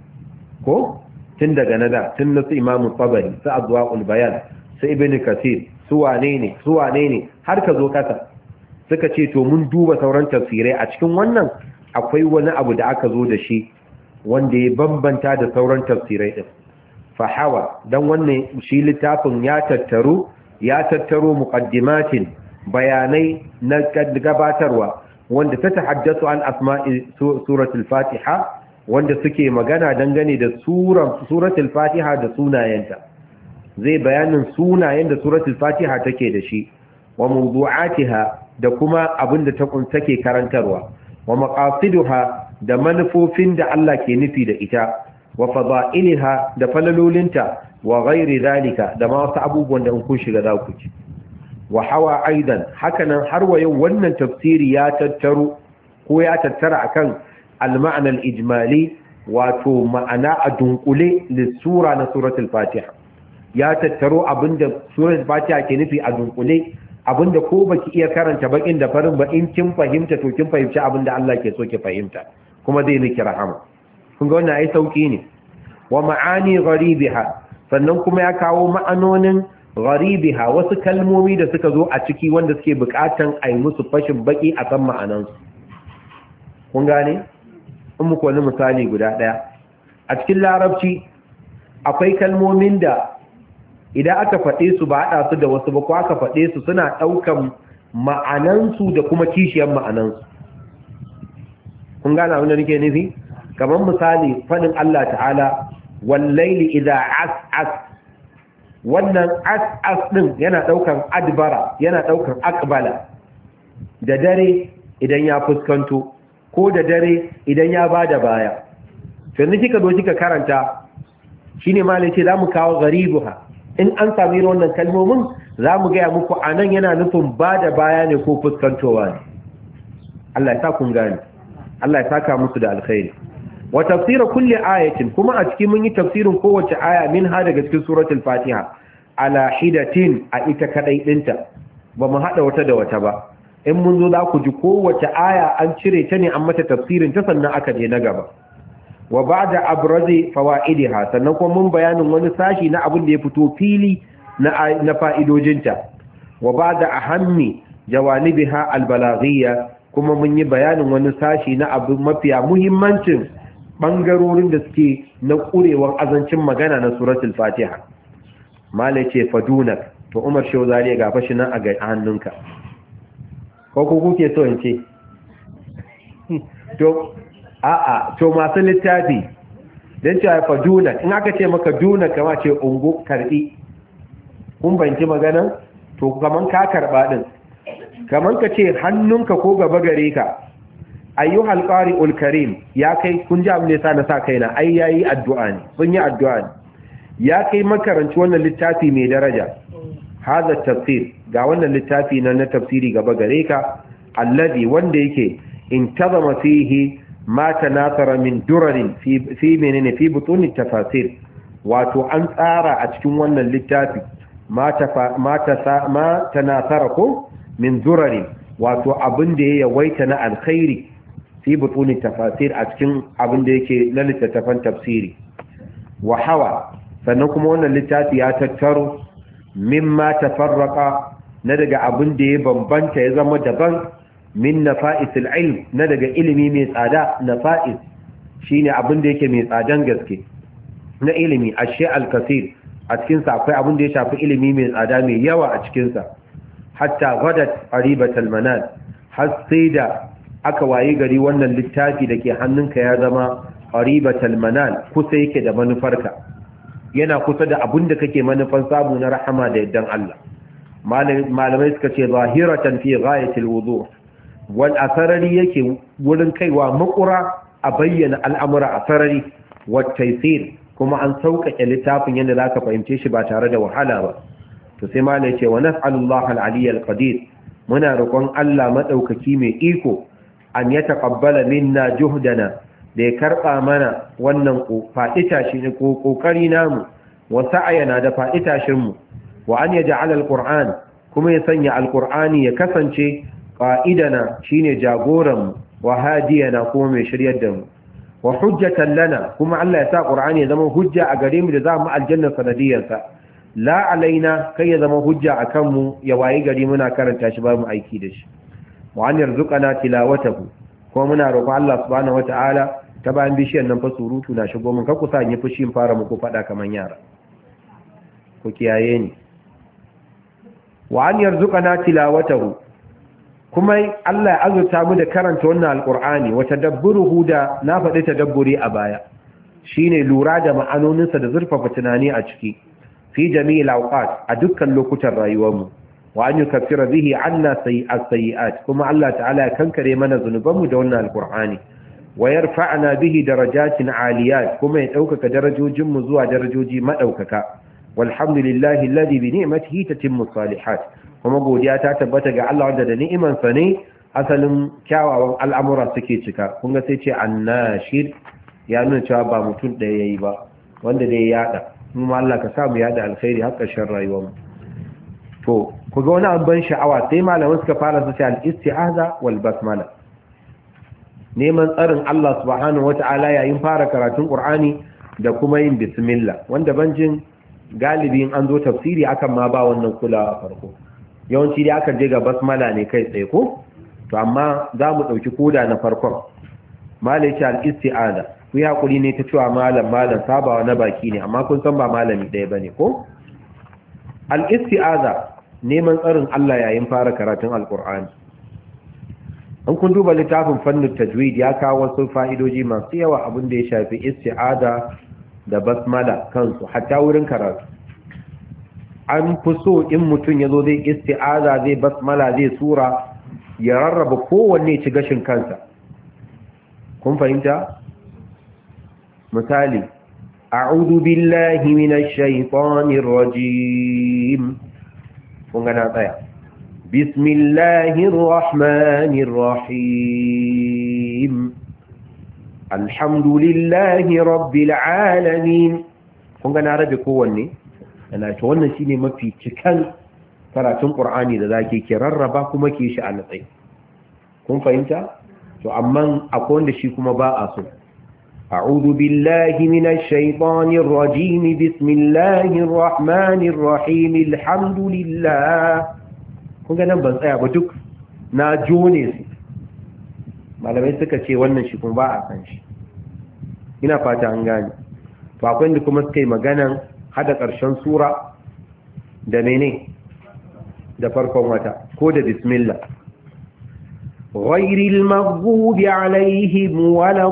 A: ko tun daga nada tun na su imamu tabari su adwa'ul bayan su ibn kasir su wane ne su wane ne har ka zo kasa suka ce to mun duba sauran tafsirai a cikin wannan akwai wani abu da aka zo da shi wanda ya bambanta da sauran tafsirai din fahawa dan wannan shi littafin ya tattaro ya tattaro muqaddimatin bayanai na gabatarwa wanda ta tahaddasu an asma'i suratul fatiha wanda suke magana dangane da suran suratul fatiha da sunayenta zai bayanin sunayen da suratul fatiha take da shi wa mawdu'atiha da kuma abin da ta take karantarwa wa maqasiduha da manufofin da Allah ke nufi da ita wa fadailiha da falalolinta wa ghairi zalika da ma wasu abubuwan da in kun shiga za ku ci wa hawa aidan hakanan har wa yau wannan tafsiri ya tattaro ko ya tattara akan al-ma'na al-ijmali wato ma'ana a dunkule lissura na suratul fatiha ya tattaro abinda suratul fatiha ke nufi a dunkule abinda ko baki iya karanta bakin da farin ba in kin fahimta to kin fahimci abinda Allah ke so ki fahimta kuma zai miki rahama kun ga wannan ai sauki ne wa ma'ani gharibiha sannan kuma ya kawo ma'anonin gharibiha wasu kalmomi da suka zo a ciki wanda suke bukatan ai musu fashin baki a san ma'anan su kun gane in muku wani misali guda daya a cikin larabci akwai kalmomin da idan aka faɗe su ba haɗa su da wasu ba ko aka faɗe su suna ɗaukan ma'anansu da kuma kishiyar ma'anansu kun gane abin da nake nufi kamar misali faɗin Allah ta'ala wallaili idza as'as wannan as'as din yana ɗaukan adbara yana ɗaukan aqbala da dare idan ya fuskanto ko da dare idan ya bada baya to ne kika zo kika karanta shine malai ce zamu kawo garibuha in an sami wannan kalmomin za mu gaya muku a nan yana nufin ba da baya ne ko fuskantowa ne Allah ya sa kun gane Allah ya saka musu da alkhairi wa tafsira kulli ayatin kuma a cikin mun yi tafsirin kowace aya min ha daga cikin suratul fatiha ala hidatin a ita kadai dinta ba mu hada wata da wata ba in mun zo za ku ji kowace aya an cire ta ne an mata tafsirin ta sannan aka je na gaba wa ba'da abrazi fawaidiha sannan kuma mun bayanin wani sashi na abin da ya fito fili na na fa'idojinta wa ba'da ahammi jawanibiha albalaghiyya kuma mun yi bayanin wani sashi na abin mafiya muhimmancin bangarorin da suke na kurewar azancin magana na suratul fatiha malai ce fadunak to Umar Shehu Zariya ga fashi nan a ga hannunka ko ku kuke so in ce to a'a to masu littafi don cewa fa duna in aka ce maka duna kama ce ungu karbi kun banci magana to kaman ka karba din kaman ka ce hannunka ko gaba gare ka ayyuhal qari'ul karim ya kai kun ji abin da yasa na sa kaina ai yayi addu'a ne sun yi addu'a ne ya kai makaranci wannan littafi mai daraja hada tafsir ga wannan littafi na na tafsiri gaba gare ka alladhi wanda yake intazama fihi ma tanasara min durarin fi fi menene fi butun tafasir wato an tsara a cikin wannan littafi ma ta ma ta ma tanasara ko min durarin wato abin da ya yawaita na alkhairi fi butun tafasir a cikin abin da yake na littattafan tafsiri wa hawa sannan kuma wannan littafi ya tattaro mimma tafarraqa na daga abin da ya bambanta ya zama daban min nafa'isil ilm na daga ilimi mai tsada nafa'is shine abin da yake mai tsadan gaske na ilimi ashe al-kasir a cikin sa akwai abin da ya shafi ilimi mai tsada mai yawa a cikin sa hatta ghadat qaribatal manal har sai da aka wayi gari wannan littafi dake hannunka ya zama qaribatal manal kusa yake da manufarka yana kusa da abin da kake manufan samu na rahama da yaddan Allah malamai suka ce zahiratan fi ghayatil wudu wal asarari yake wurin kaiwa makura a bayyana al'amura a sarari wat taysir kuma an sauƙaƙe littafin yadda zaka fahimce shi ba tare da wahala ba to sai malai ce wa nas'alullahi al-aliy al-qadir muna roƙon Allah madaukaki mai iko an yataqabbala minna juhdana da ya karɓa mana wannan faɗi tashi ne ko ƙoƙari namu wa sa'ayana da faɗi tashinmu wa an ya ja'ala alquran kuma ya sanya alqur'ani ya kasance qa'idana shine jagoranmu wa hadiyana kuma mai shiryar da mu wa hujjatan lana kuma Allah ya sa qur'ani ya zama hujja a gare mu da za mu aljanna sanadiyarsa la alaina kai ya zama hujja akan mu ya wayi gari muna karanta shi ba mu aiki da shi wa an yarzuqana tilawatahu kuma muna roƙon Allah subhanahu wata'ala ta bayan bishiyar nan fa surutu na shigo mun ka kusa ni fushi in fara muku fada kaman yara ku kiyaye ni wa an yarzuqana tilawatahu kuma Allah ya azurta mu da karanta wannan alqur'ani wa tadabburuhu da na faɗi tadabburi a baya shine lura da ma'anoninsa da zurfafa tunani a ciki fi jami'il awqat a dukkan lokutan rayuwarmu wa an yukaffira bihi anna sayyi'at kuma Allah ta'ala ya kankare mana zunubanmu da wannan alqur'ani wa yarfa'na bihi darajatin 'aliyat kuma ya daukaka darajojin mu zuwa darajoji madaukaka walhamdulillahi alladhi bi ni'matihi tatimmu salihat kuma godiya ta tabbata ga Allah wanda da ni'iman sa ne asalin kyawawan al'amura suke cika kun ga sai ce annashir ya nuna cewa ba mutum ɗaya yayi ba wanda dai ya yada kuma Allah ka samu yada alkhairi har ƙarshen rayuwar mu to ku ga wani abin sha'awa sai malaman suka fara su ce al-isti'aza wal basmala neman tsarin Allah subhanahu wata'ala yayin fara karatun Qur'ani da kuma yin bismillah wanda banjin galibi in an zo tafsiri akan ma ba wannan kulawa a farko yawanci dai aka je ga basmala ne kai tsaye ko to amma za mu ɗauki koda na farkon malai ce al-isti'aza ku yi hakuri ne ta cewa malam malam sabawa na baki ne amma kun san ba malami ɗaya bane ko al-isti'aza neman tsarin Allah yayin fara karatun alkur'ani an kun duba littafin fannin tajwid ya kawo wasu fa'idoji masu yawa abin da ya shafi isti'aza da basmala kansu hatta wurin karatu an fi so in mutum ya zo zai isti'aza zai basmala zai sura ya rarraba kowanne ci gashin kansa kun fahimta misali a'udhu billahi minash shaitanir rajim kun ga na tsaya bismillahir rahmanir rahim alhamdulillahi rabbil alamin kun ga na rabe kowanne ana to wannan shine mafi cikan karatun qur'ani da zake ki rarraba kuma ki shi a natsayi kun fahimta to amma akwai wanda shi kuma ba a so أعوذ بالله من الشيطان الرجيم بسم الله الرحمن الرحيم الحمد لله kun ga nan ban tsaya ba duk na jone su malamai suka ce wannan shi kuma ba a san shi ina fata an gane to akwai inda kuma suka yi maganan hada ƙarshen sura da mene da farkon wata ko da bismillah غير المغضوب عليهم ولا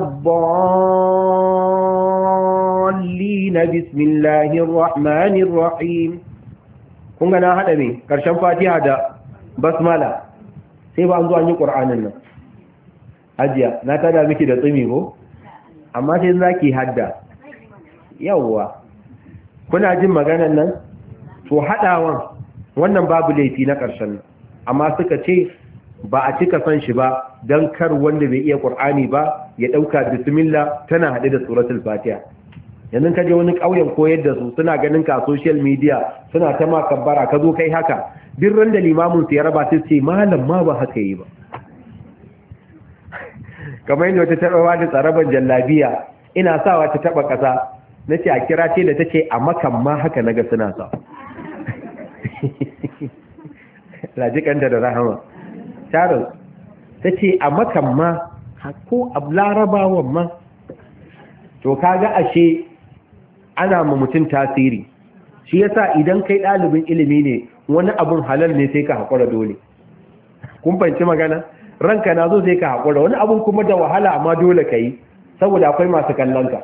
A: الضالين بسم الله الرحمن الرحيم kun ga na hada me karshen fatiha da basmala sai ba an zo an yi qur'anin nan hajiya na tada miki da tsumi ko amma sai zaki hadda yawwa kuna jin maganar nan to hadawan wannan babu laifi na ƙarshen amma suka ce ba a cika san shi ba don kar wanda bai iya ƙur'ani ba ya ɗauka bismillah tana haɗe da suratul fatiha yanzu ka je wani ƙauyen koyar da su suna ganin ka social media suna ta ma kabbara ka zo kai haka duk ran da limamin su ya raba su ce malam ma ba haka yi ba kamar yadda wata taɓa da tsaraban jallabiya ina sawa ta taɓa ƙasa na ce a kira ce da ta ce a makan ma haka na ga suna sa lajikanta da rahama charles ta ce a makan ma ko a larabawan ma to kaga ashe ana ma mutum tasiri shi yasa idan kai ɗalibin ilimi ne wani abun halal ne sai ka haƙura dole kun fahimci magana ranka na zo sai ka haƙura wani abun kuma da wahala amma dole ka yi saboda akwai masu kallonka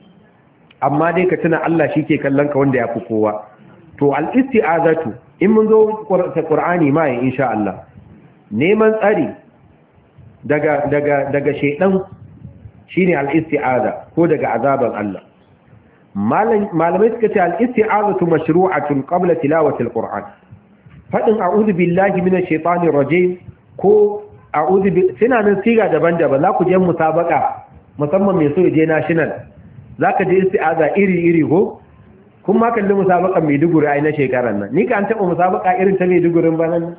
A: amma dai ka tuna Allah shi ke kallonka wanda ya fi kowa to al-isti'azatu in mun zo Qur'ani ma in insha Allah neman tsari daga daga daga shedan shine al-isti'aza ko daga azaban Allah malamai suka ce al-isti'azatu mashru'atun qabla tilawati al-Qur'an fadin a'udhu billahi minash shaitanir rajim ko a'udhu bi suna nan siga daban-daban za ku je musabaka musamman mai so je national zaka je isti'aza iri-iri ko kun ma kalli musabakan Maiduguri ai na shekarar nan ni ka an taɓa musabaka irin ta Maidugurin ba nan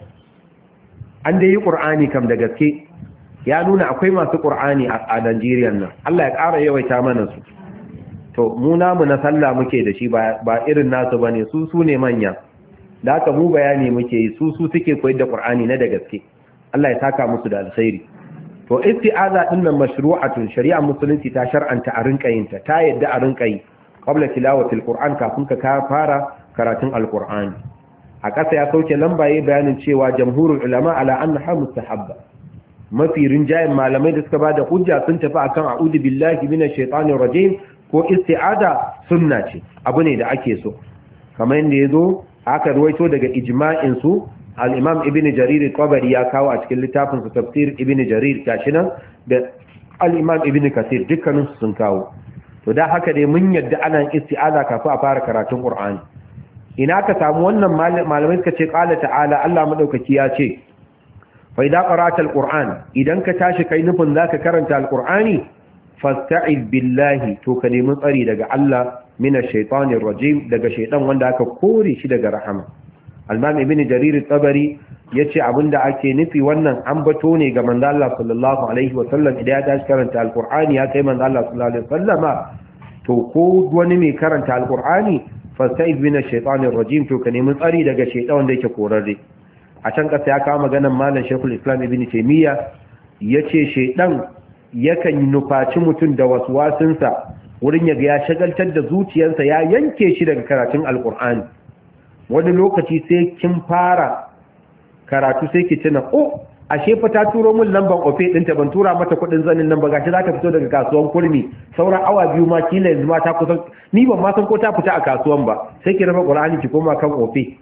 A: an dai yi Qur'ani kam da gaske ya nuna akwai masu Qur'ani a Najeriya nan Allah ya ƙara yawaita mana su to mu namu na sallah muke da shi ba irin nasu bane su su ne manya da haka mu bayani muke yi su su suke koyar da Qur'ani na da gaske Allah ya saka musu da alkhairi to isti'aza din nan mashru'atun shari'a musulunci ta shar'anta a rinka yin ta ta yadda a rinka yi qabla tilawati alquran kafin ka fara karatun alqur'ani a ƙasa ya sauke lambaye bayanin cewa jamhurul ulama ala annaha mustahabba mafi rinjayen malamai da suka bada hujja sun tafi akan a'udhu billahi minash shaitanir rajim ko isti'aza sunna ce abu ne da ake so kamar yadda yazo aka ruwaito daga ijma'in su al-imam ibn jarir al-qabari ya kawo a cikin littafin sa tafsir ibn jarir gashi nan da al-imam ibn kasir dukkanin su sun kawo to da haka dai mun yadda ana isti'aza kafin a fara karatun qur'ani ina ka samu wannan malamai suka ce qala ta'ala Allah madaukaki ya ce fa idza qara'ta al-qur'an idan ka tashi kai nufin zaka karanta al-qur'ani fasta'iz billahi to ka nemi tsari daga Allah minash shaitanir rajim daga shaitan wanda aka kore shi daga rahama al-imam ibn jarir at-tabari yace abinda ake nufi wannan ambato ne ga manzo Allah sallallahu alaihi wa sallam idan ya tashi karanta al-qur'ani ya kai manzo Allah sallallahu alaihi wa sallama to ko wani mai karanta al-qur'ani fasta'iz minash shaitanir rajim to ka nemi tsari daga shaitan wanda yake korarre a can kasa ya kawo maganar malam Sheikhul Islam Ibn Taymiyyah yace shaitan yakan nufaci mutum da waswasinsa wurin yaga ya shagaltar da zuciyarsa ya yanke shi daga karatun alkur'ani wani lokaci sai kin fara karatu sai ki tuna oh ashe fa ta turo min lambar ofe ɗinta ban tura mata kuɗin zanin nan ba gashi za ta fito daga kasuwan kurmi sauran awa biyu ma kila yanzu ma ta kusan ni ban ma san ko ta fita a kasuwan ba sai ki raba qur'ani ki koma kan ofe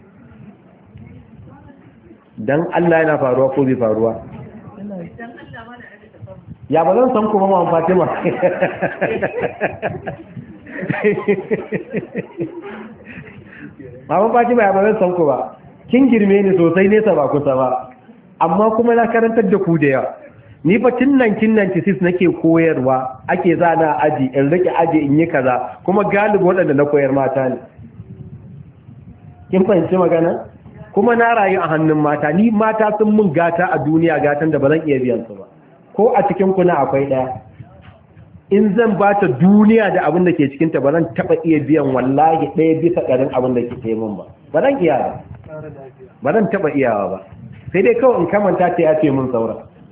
A: dan Allah yana faruwa ko bai faruwa ya ba zan san kuma ma Fatima Mama Fatima ya ba zan san ku ba kin girme ni sosai nesa ba kusa ba amma kuma na karantar da ku da yawa ni fa tun nineteen ninety-six nake koyarwa ake zana aji in rike aji in yi kaza kuma galibi waɗanda na koyar mata ne kin fahimci magana kuma na rayu a hannun mata ni mata sun mun gata a duniya gatan da ba zan iya biyan su ba ko a cikin kuna akwai ɗaya in zan ba ta duniya da abin da ke cikinta ba zan taɓa iya biyan wallahi ɗaya bisa ɗarin abin da ke mun ba ba zan iya ba ba zan taɓa iyawa ba sai dai kawai in kamanta ta ya ce mun saura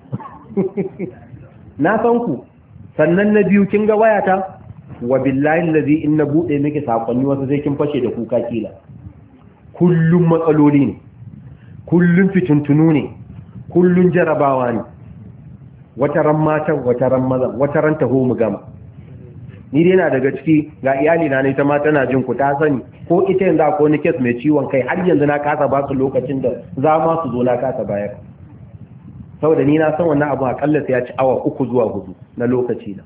A: na san ku sannan na biyu kin ga wayata wa billahi allazi in na buɗe miki sakonni wasu sai kin fashe da kuka kila kullum matsaloli ne kullum fitintunu ne kullum jarabawa ne wata ran matan wata ran mazan wata ran taho mu gama ni dai na daga ciki ga iyali na ne ta ma tana jin ku ta sani ko ita yanzu akwai wani kes mai ciwon kai har yanzu na kasa ba su lokacin da za ma su zo na kasa bayar saboda ni na san wannan abu akalla sai ya ci awa uku zuwa hudu na lokaci na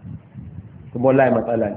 A: kuma wallahi matsala ne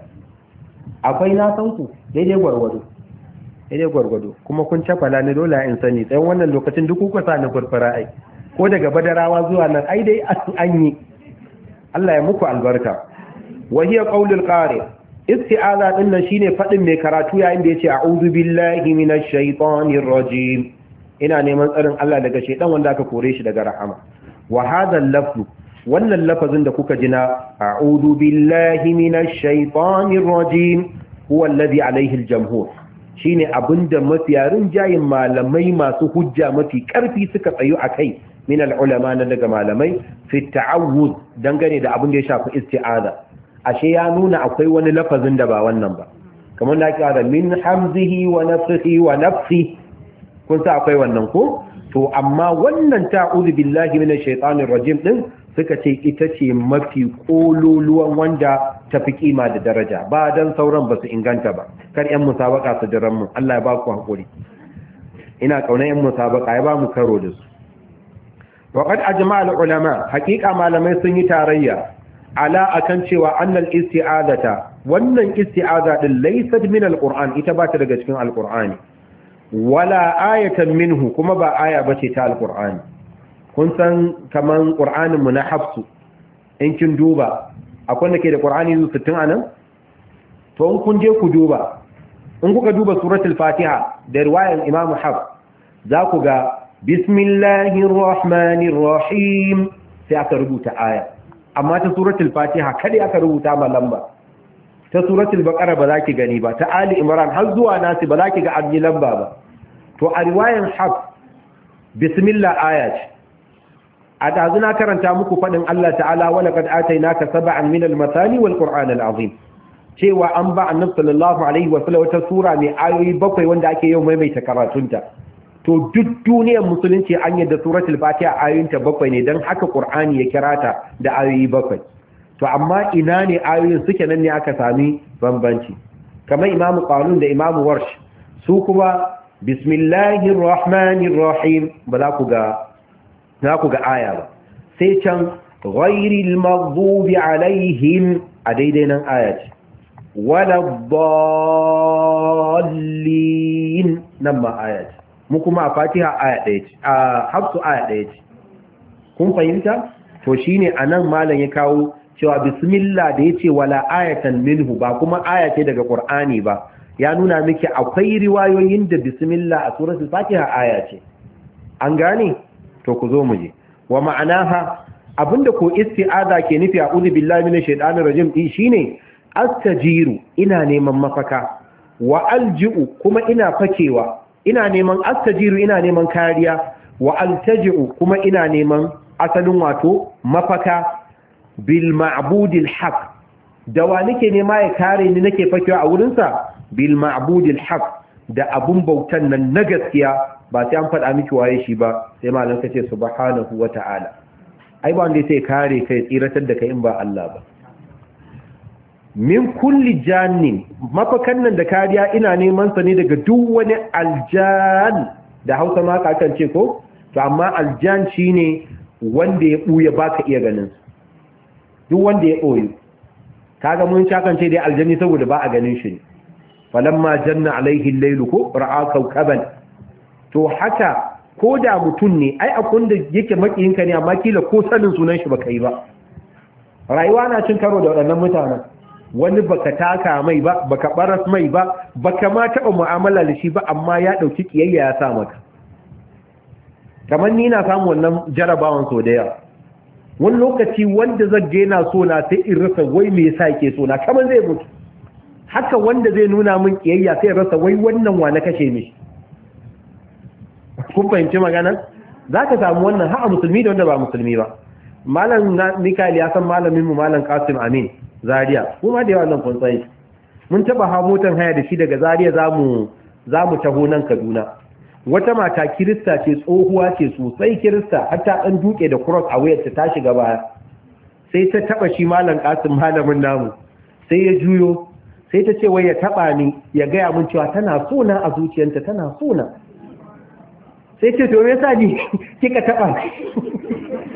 A: akwai na san ku daidai gwargwado daidai gwargwado kuma kun cafala ni dole in sani tsayin wannan lokacin duk kuka sa ni furfura ai ko daga badarawa zuwa nan ai dai an yi Allah ya muku albarka wa hiya qaulul qari isti'aza din nan shine fadin mai karatu yayin da yace a'udhu billahi minash shaitanir rajim ina neman tsarin Allah daga shaitan wanda aka kore shi daga rahama wa hadha al-lafz wannan lafazin da kuka jina a'udhu billahi minash shaitanir rajim huwa alladhi alayhi al-jamhur shine abinda mafiyarin jayin malamai masu hujja mafi karfi suka tsayo akai min al-ulama na daga malamai fi ta'awuz dangane da abin da ya shafi isti'aza ashe ya nuna akwai wani lafazin da ba wannan ba kamar da ake da min hamzihi wa nafsihi wa nafsi kun sa akwai wannan ko to amma wannan ta'udhu billahi minash shaitanir rajim din suka ce ita ce mafi kololuwan wanda tafi kima da daraja ba dan sauran ba su inganta ba kar yan musabaka su jiran mu Allah ya ba ku hakuri ina kauna yan musabaka ya ba mu karo da su وقد أجمع العلماء حقيقة ما لم يسني تاريا على أكن cewa annal isti'adata wannan isti'aza din laysat min alquran ita ba ta daga cikin alqur'ani wala ayatan minhu kuma ba aya bace ta alqur'ani kun san kaman qur'anin mu na hafsu in kin duba akwai nake da qur'ani sittin anan to in kun je ku duba in kuka duba suratul fatiha da riwayan imam hafs za ku ga bismillahir rahmanir rahim sai aka rubuta aya amma ta suratul fatiha kada aka rubuta ma lamba ta suratul baqara ba za ki gani ba ta ali imran har zuwa nasi ba za ki ga abdi lamba ba to a riwayan haf bismillah aya ce a dazuna karanta muku fadin Allah ta'ala wa laqad atainaka sab'an min al-mathani wal qur'an al-azim cewa an ba annabi sallallahu alaihi wa sallam wata sura mai ayoyi bakwai wanda ake yau maimaita karatunta to duk duniyar musulunci an yadda suratul fatiha ayoyinta bakwai ne don haka qur'ani ya kira ta da ayoyi bakwai to amma ina ne ayoyin suke nan ne aka sami bambanci kamar imamu qalun da imamu warsh su kuma bismillahir rahmanir rahim ba za ku ga za ku ga aya ba sai can ghayril maghdubi alaihim a daidai nan aya ce wala dallin nan ma aya ce mu kuma a fatiha aya ɗaya ce a hafsu aya ɗaya ce kun fahimta to shine anan malam ya kawo cewa bismillah da yace wala ayatan minhu ba kuma aya ce daga qur'ani ba ya nuna miki akwai riwayoyin da bismillah a suratul fatiha aya ce an gane to ku zo mu je wa ma'anaha abinda ko isti'aza ke nufi a'udhu billahi minash shaitanir rajim din shine astajiru ina neman mafaka wa alji'u kuma ina fakewa ina neman astajiru ina neman kariya wa altaji'u kuma ina neman asalin wato mafaka bil ma'budil haq da wa nake nema ya kare ni nake fakewa a wurin sa bil ma'budil haq da abun bautan nan na gaskiya ba sai an faɗa miki waye shi ba sai malam kace subhanahu wata'ala ai ba wanda sai kare kai tsiratar da kai in ba Allah ba min kulli jannin mafakan nan da kariya ina neman sa ne daga duk wani aljan da Hausa ma ka kan ce ko to amma aljan shine wanda ya buya baka iya ganin duk wanda ya boye kaga mun shakan ce dai aljanni saboda ba a ganin shi falamma janna alaihi al-layl ko ra'a kawkaban to haka ko da mutun ne ai akun da yake makiyinka ne amma kila ko sanin sunan shi baka yi ba rayuwa na cin karo da waɗannan mutanen wani baka taka mai ba baka baras mai ba baka ma taɓa mu'amala da shi ba amma ya ɗauki ƙiyayya ya sa maka kamar ni na samu wannan jarabawan so da yawa wani lokaci wanda zan je na so na sai in rasa wai me yasa yake so na kamar zai mutu haka wanda zai nuna min ƙiyayya sai rasa wai wannan wa na kashe mishi kun fahimci magana za ka samu wannan ha a musulmi da wanda ba musulmi ba malam Mikael ya san malamin mu malam Qasim Amin Zaria kuma da yawa nan kun sai mun taba ha motan haya da shi daga Zaria zamu zamu taho nan Kaduna wata mata kirista ce tsohuwa ce sosai kirista har ta dan duke da cross a wayarta ta shiga baya sai ta taba shi malam Qasim malamin namu sai ya juyo sai ta ce wai ya taba ni ya ga mun cewa tana so na a zuciyarta tana so na sai ce to me yasa ni kika taba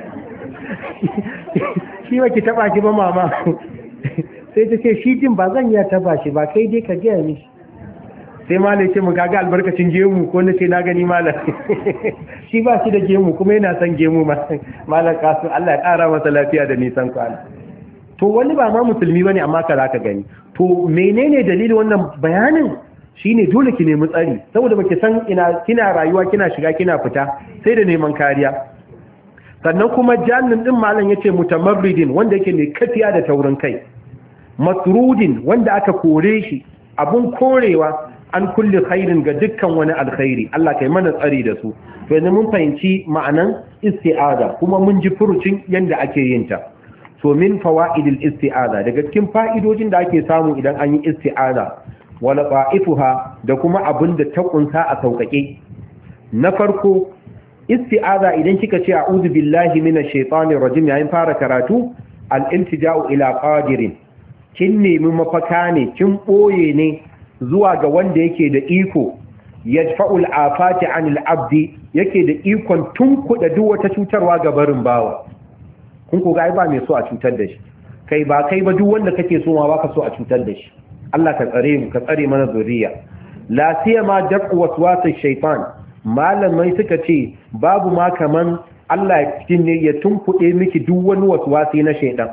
A: shi ba ki taba shi ba mama sai ta ce shi din ba zan ya taba shi ba kai dai ka gaya mishi sai malai ce mu kaga albarkacin gemu ko na ce na gani malam shi ba shi da gemu kuma yana son gemu malam kasu Allah ya kara masa lafiya da nisan kwana to wani ba ma musulmi bane amma ka zaka gani to menene dalilin wannan bayanin shine dole ki nemi tsari saboda baki san ina kina rayuwa kina shiga kina fita sai da neman kariya sannan kuma jannin din malam yace mutamarridin wanda yake mai kafiya da taurin kai masrudin wanda aka kore shi abun korewa an kulli khairin ga dukkan wani alkhairi Allah kai mana tsari da su to yanzu mun fahimci ma'anan isti'aza kuma mun ji furucin yanda ake yin ta to min fawaidil isti'aza daga cikin fa'idojin da ake samu idan an yi isti'aza wala qa'ifuha da kuma abin da ta kunsa a saukake na farko isti'aza idan kika ce a'udhu billahi minash shaitanir rajim yayin fara karatu al-iltija'u ila qadirin kin nemi mafaka ne kin boye ne zuwa ga wanda yake da iko yadfa'ul afati 'anil 'abdi yake da ikon tunkuda duk wata cutarwa ga barin bawa kun ko ga ai ba mai so a cutar da shi kai ba kai ba duk wanda kake so ma baka so a cutar da shi Allah ka tsare mu ka tsare mana zuriya la siyama daf'u waswasish shaytan malamai suka ce babu ma kaman Allah ya cikin ne ya tunkuɗe miki duk wani waswasi na shaytan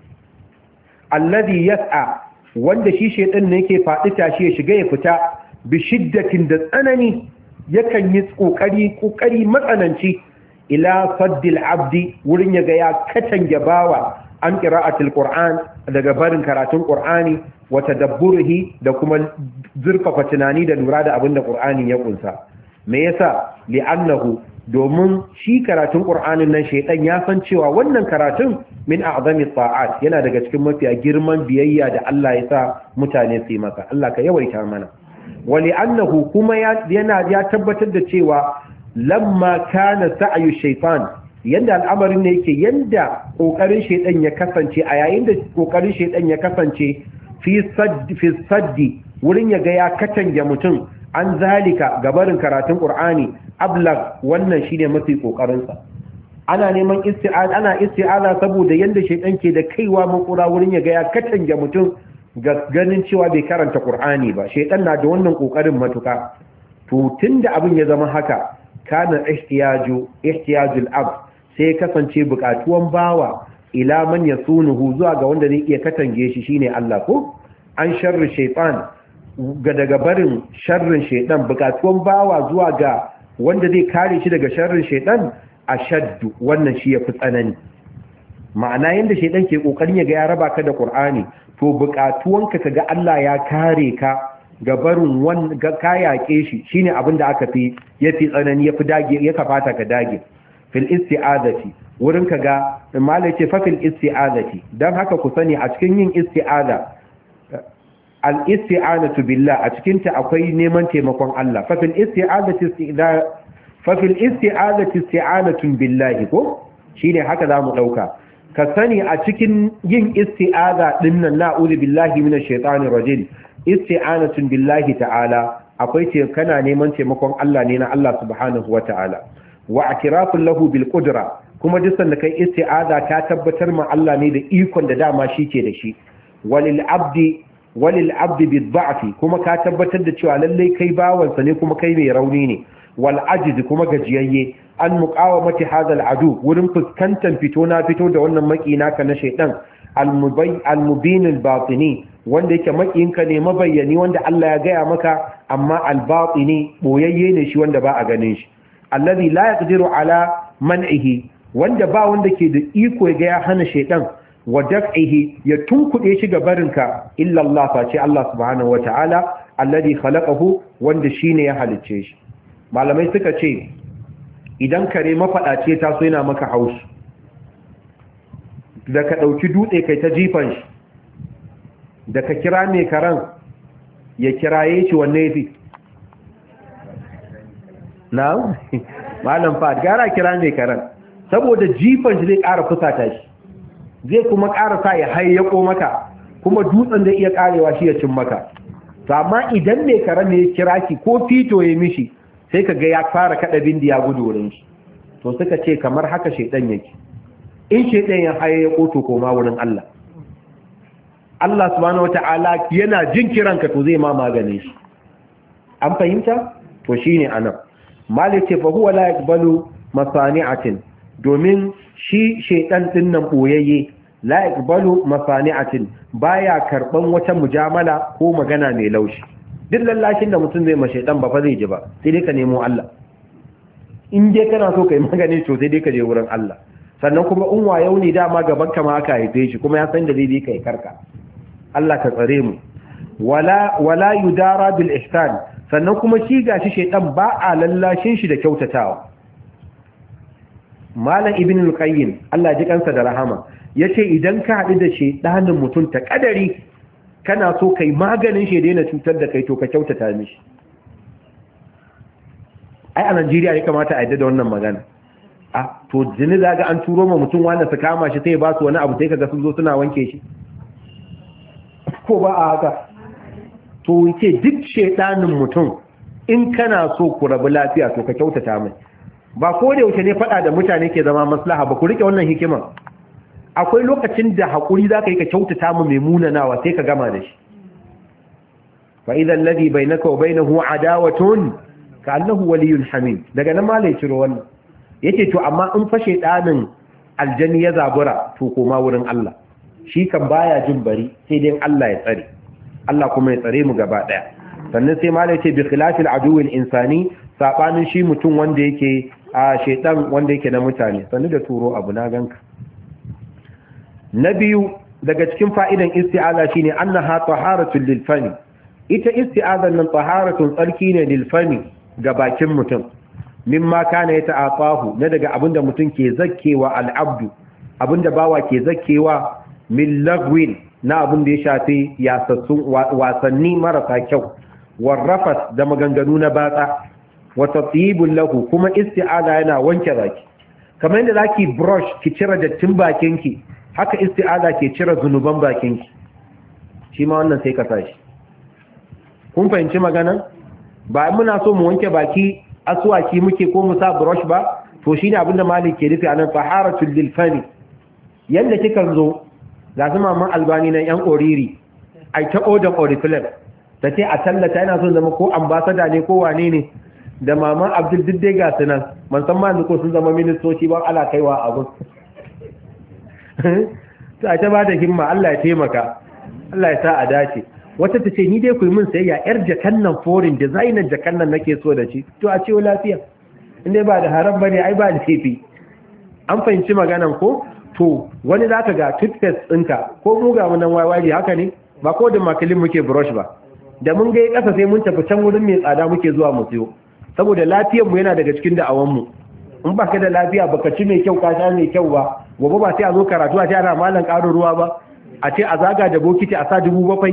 A: alladhi yas'a wanda shi shaytan ne yake faɗi tashi ya shiga ya fita bi shiddatin da tsanani yakan yi kokari kokari matsananci ila saddil abdi wurin yaga ya katange bawa an qira'atul qur'an daga barin karatun qur'ani wa tadabburihi da kuma zurfafa tunani da lura da abin da qur'ani ya kunsa me yasa li'annahu domin shi karatun qur'anin nan shaytan ya san cewa wannan karatun min a'zami ta'at yana daga cikin mafiya girman biyayya da Allah ya sa mutane su yi masa Allah ka yawaita mana wa li'annahu kuma yana ya tabbatar da cewa lamma kana sa'yu shaytan yanda al'amarin ne yake yanda kokarin shaytan ya kasance a yayin da kokarin shaytan ya kasance fi saddi fi saddi wurin ya ga ya katange mutum an zalika gabarin karatun qur'ani ablag wannan shine mafi kokarin sa ana neman isti'aza ana isti'aza saboda yanda shaytan ke da kaiwa makura wurin ya ga ya katange mutum ga ganin cewa bai karanta qur'ani ba shaytan na da wannan kokarin matuka to tunda abin ya zama haka kana ihtiyaju ihtiyajul abd sai kasance bukatuwan bawa ila man yasunuhu zuwa ga wanda zai iya katange shi shine Allah ko an sharri shaytan ga daga barin sharrin shaytan bukatuwan bawa zuwa ga wanda zai kare shi daga sharrin shaytan ashaddu wannan shi yafi tsanani ma'ana yanda shaytan ke kokarin ya ga ya raba ka da Qur'ani to bukatuwanka kaga Allah ya kare ka ga barin wanda ka yaƙe shi shine abin da aka fi yafi tsanani yafi dage ya kafata ka dage fil isti'azati wurin kaga malai ce fa fil isti'azati dan haka ku sani a cikin yin isti'aza al isti'anatu billah a cikin ta akwai neman taimakon Allah fa fil isti'azati isti'aza fa fil isti'azati isti'anatun billahi ko shine haka zamu dauka ka sani a cikin yin isti'aza dinnan na'udhu billahi minash shaitanir rajim isti'anatun billahi ta'ala akwai ce kana neman taimakon Allah ne na Allah subhanahu wata'ala wa i'tirafun lahu bil qudra kuma duk sanda kai isti'aza ta tabbatar ma Allah ne da ikon da dama shike da shi walil abdi walil abdi bid da'fi kuma ka tabbatar da cewa lalle kai bawansa ne kuma kai mai rauni ne wal ajiz kuma gajiyayye an muqawamati hadha al adu wurin fuskantar fito na fito da wannan makina ka na shaytan al mubay al mubin al batini wanda yake makiyinka ne mabayyani wanda Allah ya gaya maka amma al-batini boyayye ne shi wanda ba a ganin shi allazi la yaqdiru ala man'ihi wanda ba wanda ke da iko ya ya hana shaytan wa daf'ihi ya tunkude shi ga barinka illa Allah fa ce Allah subhanahu wata'ala allazi khalaqahu wanda shine ya halicce shi malamai suka ce idan kare mafadace ta so yana maka haushi da ka dauki dutse kai ta jifan shi da ka kira mai karan ya kiraye shi wanne ya fi na malam fad gara kira mai karan saboda jifan shi zai ƙara fusata shi zai kuma ƙara sa ya hayyako maka kuma dutsen zai iya ƙarewa shi ya cin maka to amma idan mai karan ne ya kira shi ko fito ya mishi sai ka ga ya fara kada bindi ya gudu wurin shi to suka ce kamar haka shedan yake in shaidan ya haye ya koto koma wurin Allah Allah subhanahu wata'ala yana jin kiranka to zai ma magane shi an fahimta to shine anan malik ce fa huwa la yaqbalu masani'atin domin shi shaidan din nan boyayye la yaqbalu masani'atin baya karban wata mujamala ko magana mai laushi duk lallashin da mutum zai ma shaidan ba fa zai ji ba sai dai ka nemo Allah in dai kana so kai magani to sai dai ka je wurin Allah sannan kuma in wayau ne dama gaban ka ma aka haife shi kuma ya san da zai kai karka Allah ka tsare mu wala wala yudara bil ihsan sannan kuma shi gashi shaidan ba a lallashin shi da kyautatawa malam ibn al-qayyim Allah ji kansa da rahama yace idan ka haɗu da shaidanin mutum ta kadari kana so kai maganin shi daina cutar da kai to ka kyautata mishi ai a Najeriya ya kamata a yadda da wannan magana a to jini zaga an turo ma mutum wanda su kama shi sai ba su wani abu sai kaga sun zo suna wanke shi ko ba a haka to yake duk shedanin mutum in kana so ku rabu lafiya to ka kyautata mai ba ko da yaushe ne fada da mutane ke zama maslaha ba ku rike wannan hikima akwai lokacin da hakuri zaka yi ka kyautata mu mai munanawa sai ka gama da shi fa idan ladhi bainaka wa bainahu adawatun ka annahu waliyul hamim daga nan malai ciro wannan yace to amma in fa shedanin aljani ya zabura to koma wurin Allah shi kan baya jin bari sai dai Allah ya tsare Allah kuma ya tsare mu gaba daya sannan sai malai yace bi khilafil aduwil insani sabanin shi mutum wanda yake a shedan wanda yake na mutane sannan da turo abu na ganka na biyu daga cikin fa'idan isti'aza shine annaha taharatul lil fani ita isti'azan nan taharatun tsarki ne lil fani ga bakin mutum mimma kana ya ta'afahu na daga abinda mutum ke zakkewa al'abdu abinda bawa ke zakkewa min lagwin na abinda ya shafi yasassun wasanni marasa kyau warrafat da maganganu na batsa wa tatyibul lahu kuma isti'aza yana wanke baki kamar yadda zaki brush ki cire dattin bakinki haka isti'aza ke cire zunuban bakinki shi ma wannan sai ka tashi kun fahimci magana ba muna so mu wanke baki aswaki muke ko mu sa brush ba to shine abinda malik ke nufi anan taharatul lil fani yanda kika zo ga su maman albani na yan oriri ai ta odan oriflame tace a tallata yana son zama ko ambassador ne ko wane ne da maman abdul didde ga sunan man san ma ko sun zama ministoci ba ala kaiwa abu ta ta ba da himma Allah ya taimaka Allah ya sa a dace wata ta ce ni dai ku yi min sayayya yar jakan nan foreign designer jakan nan nake so da shi to a ce lafiya inda ba da haram bane ai ba da fifi an fahimci maganan ko to wani zaka ga toothpaste ɗinka ko mu ga mun wawaje haka ne ba ko da makilin muke brush ba da mun ga kasa sai mun tafi can wurin mai tsada muke zuwa mu siyo saboda lafiyar mu yana daga cikin da'awan mu in baka da lafiya baka ci mai kyau ka sha mai kyau ba gobe ba sai a zo karatu a ce ana malan ƙarin ruwa ba a ce a zaga da bokiti a sa dubu bakwai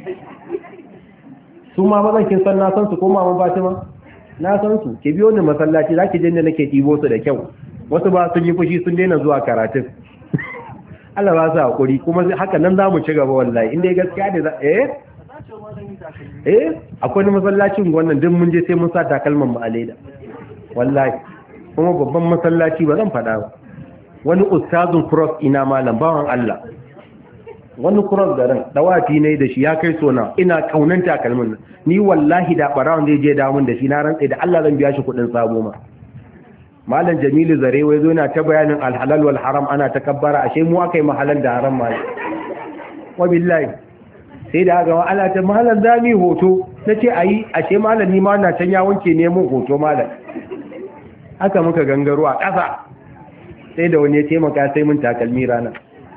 A: su ma mazan kin san na san su ko maman Fatima na san su ke biyo ni masallaci zaki je inda nake ɗibo su da kyau wasu ba sun yi fushi sun daina zuwa karatun Allah ba su hakuri kuma haka nan zamu ci gaba wallahi inda gaskiya ne eh eh akwai ni masallacin wannan duk mun je sai mun sa takalman mu a leda wallahi kuma babban masallaci ba zan faɗa ba wani ustazun cross ina malam bawan Allah wani cross da ran dawafi ne da shi ya kai sona ina kaunan takalmin ni wallahi da barawon zai je damun da shi na rantsa da Allah zan biya shi kudin sabo ma malam Jamilu Zare wai zo na ta bayanin alhalal wal haram ana takabbara ashe mu akai mahalal da haram malam wabillahi sai da ga ana ta mahalal zami hoto nace ayi ashe malam ni ma na can ya wanke ne mun hoto malam haka muka gangaro a ƙasa sai da wani ya taimaka sai mun takalmi rana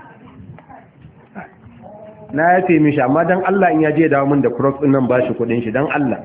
A: na ya fi mishi amma don Allah in ya je dawo min da crocs din nan ba shi kudin shi don Allah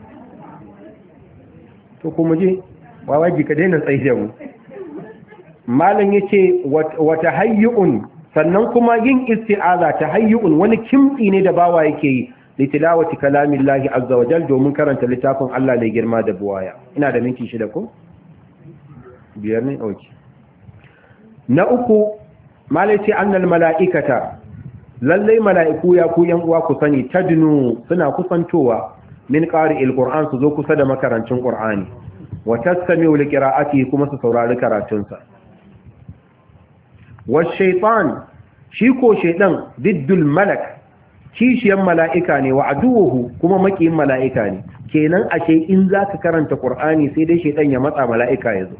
A: to kuma je wawaji ka daina tsaye da mu malam yace wata hayyun sannan kuma yin isti'aza ta hayyun wani kimtsi ne da bawa yake yi litilawati kalamillahi azza wa jal domin karanta littafin Allah mai girma da buwaya ina da minti shida ko biyar ne okay na uku malai ce annal mala'ikata lallai mala'iku ya ku yan uwa ku sani tadnu suna kusantowa min qari'il qur'an su zo kusa da makarancin qur'ani wa tastami'u liqira'ati kuma su saurari karatunsa wa shaytan shi ko shaydan diddul malak kishiyan mala'ika ne wa aduwuhu kuma makiyin mala'ika ne kenan ashe in zaka karanta qur'ani sai dai shaydan ya matsa mala'ika yazo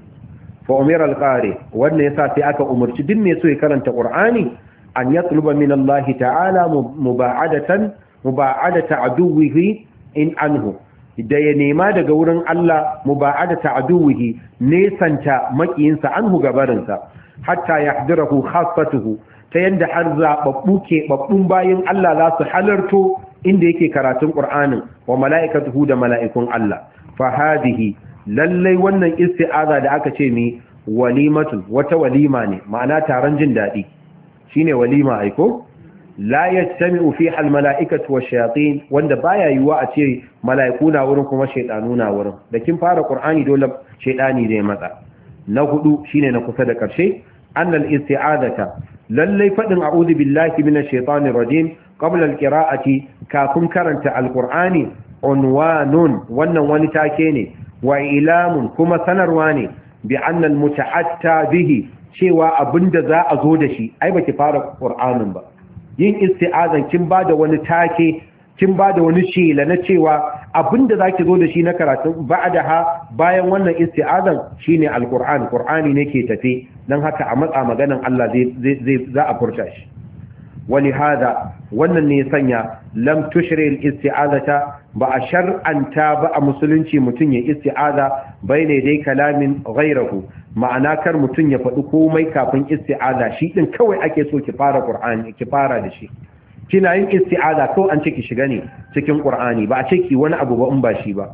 A: fa umira al-qari wannan yasa sai aka umurci din me so ya karanta qur'ani an yatluba min Allah ta'ala muba'adatan muba'adata aduwwihi in anhu da ya nema daga wurin Allah muba'adata aduwwihi nesanta makiyinsa anhu gabarinsa hatta yahdirahu khassatuhu ta yanda har zababbu ke babbun bayin Allah za su halarto inda yake karatun Qur'anin wa mala'ikatuhu da mala'ikun Allah fa hadhihi lallai wannan isti'aza da aka ce mi walimatu wata walima ne ma'ana taron jin dadi shine walima aiko la yajtami'u fiha al-mala'ikatu wash-shayatin wanda baya yiwa a ce mala'iku na wurin kuma shaydanu na wurin da kin fara Qur'ani dole shaydani zai matsa na hudu shine na kusa da karshe annal isti'azata lallai fadin a'udhu billahi minash shaitanir rajim qabla al-qira'ati kafin karanta al-Qur'ani unwanun wannan wani take ne wa ilamun kuma sanarwa ne bi anna al-muta'atta bihi cewa abinda za a zo da shi ai baki fara Qur'anin ba yin isti'azan kin bada wani take kin bada wani shela na cewa abinda zaki zo da shi na karatu ba'daha bayan wannan isti'azan shine alquran qur'ani ne ke tafe dan haka a matsa maganan Allah zai zai za a furta shi wali hada wannan ne sanya lam tushri al-isti'azata ba a shar'anta ba a musulunci mutun ya isti'aza bayne dai kalamin ghayrahu ma'ana kar mutun ya faɗi komai kafin isti'aza shi din kawai ake so ki fara qur'ani ki fara da shi kina yin isti'aza ko an ce ki shiga ne cikin qur'ani ba a ce ki wani abu ba in ba shi ba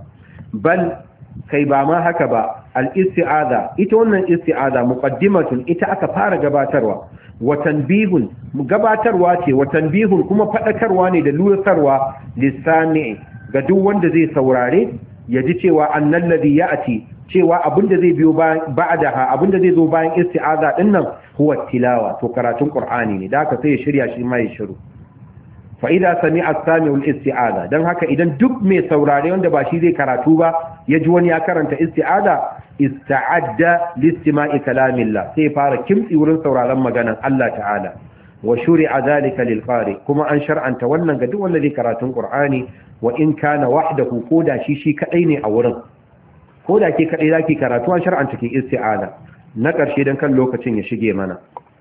A: bal kai ba ma haka ba al-isti'aza ita wannan isti'aza muqaddimatun ita aka fara gabatarwa wa tanbihun gabatarwa ce wa tanbihun kuma fadakarwa ne da lurasarwa lisani ga duk wanda zai saurare ya ji cewa annal ladhi ya'ti cewa abinda zai biyo ba'daha abinda zai zo bayan isti'aza dinnan huwa tilawa to karatun qur'ani ne da haka sai ya shirya shi mai shiru fa idza sami'a as-sami'u al-isti'aza dan haka idan duk mai saurare wanda ba shi zai karatu ba ya ji wani ya karanta isti'aza ista'adda listima'i kalamillah sai fara kimtsi wurin sauraron maganan Allah ta'ala wa shuri'a dhalika lil qari kuma an shar'anta wannan ga duk wanda zai karatun qur'ani wa in kana wahdahu koda shi shi kadai ne a wurin koda ke kadai zaki karatu an shar'anta ke isti'aza na karshe dan kan lokacin ya shige mana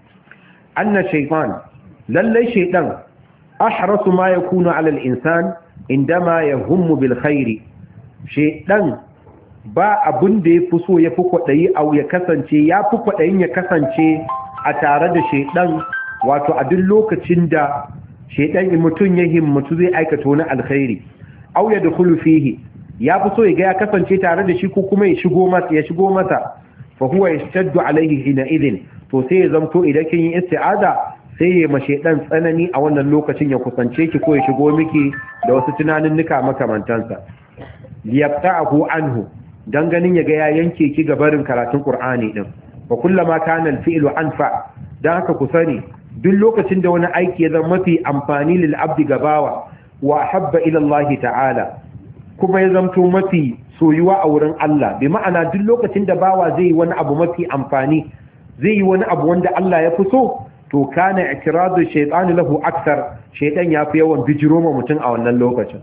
A: anna shaytan lallai shaytan ahrasu ma yakunu ala al-insan indama yahummu bil khairi shaytan ba abun da yafi so yafi kwadayi au ya kasance yafi kwadayin ya kasance a tare da shaytan wato a duk lokacin da shaytan mutun ya himmatu zai aikata wani alkhairi au yadkhulu fihi yafi so ya ga ya kasance tare da shi ko kuma ya shigo masa ya shigo masa fa huwa yashtaddu alayhi hina idin to sai ya zamto idan kin yi isti'aza sai ya mashe dan tsanani a wannan lokacin ya kusance ki ko ya shigo miki da wasu tunanin nika makamantansa liyaqta'ahu anhu dan ganin ya ga ya yanke ki ga barin karatun Qur'ani din wa kullama kana al-fi'lu anfa dan haka ku sani duk lokacin da wani aiki ya zama mafi amfani lil abdi gabawa wa habba ila Allah ta'ala kuma ya zamto mafi soyuwa a wurin Allah bi ma'ana duk lokacin da bawa zai yi wani abu mafi amfani zai yi wani abu wanda Allah ya fi so to kana i'tiradu shaytan lahu akthar shaytan yafi yawan bijiro ma mutum a wannan lokacin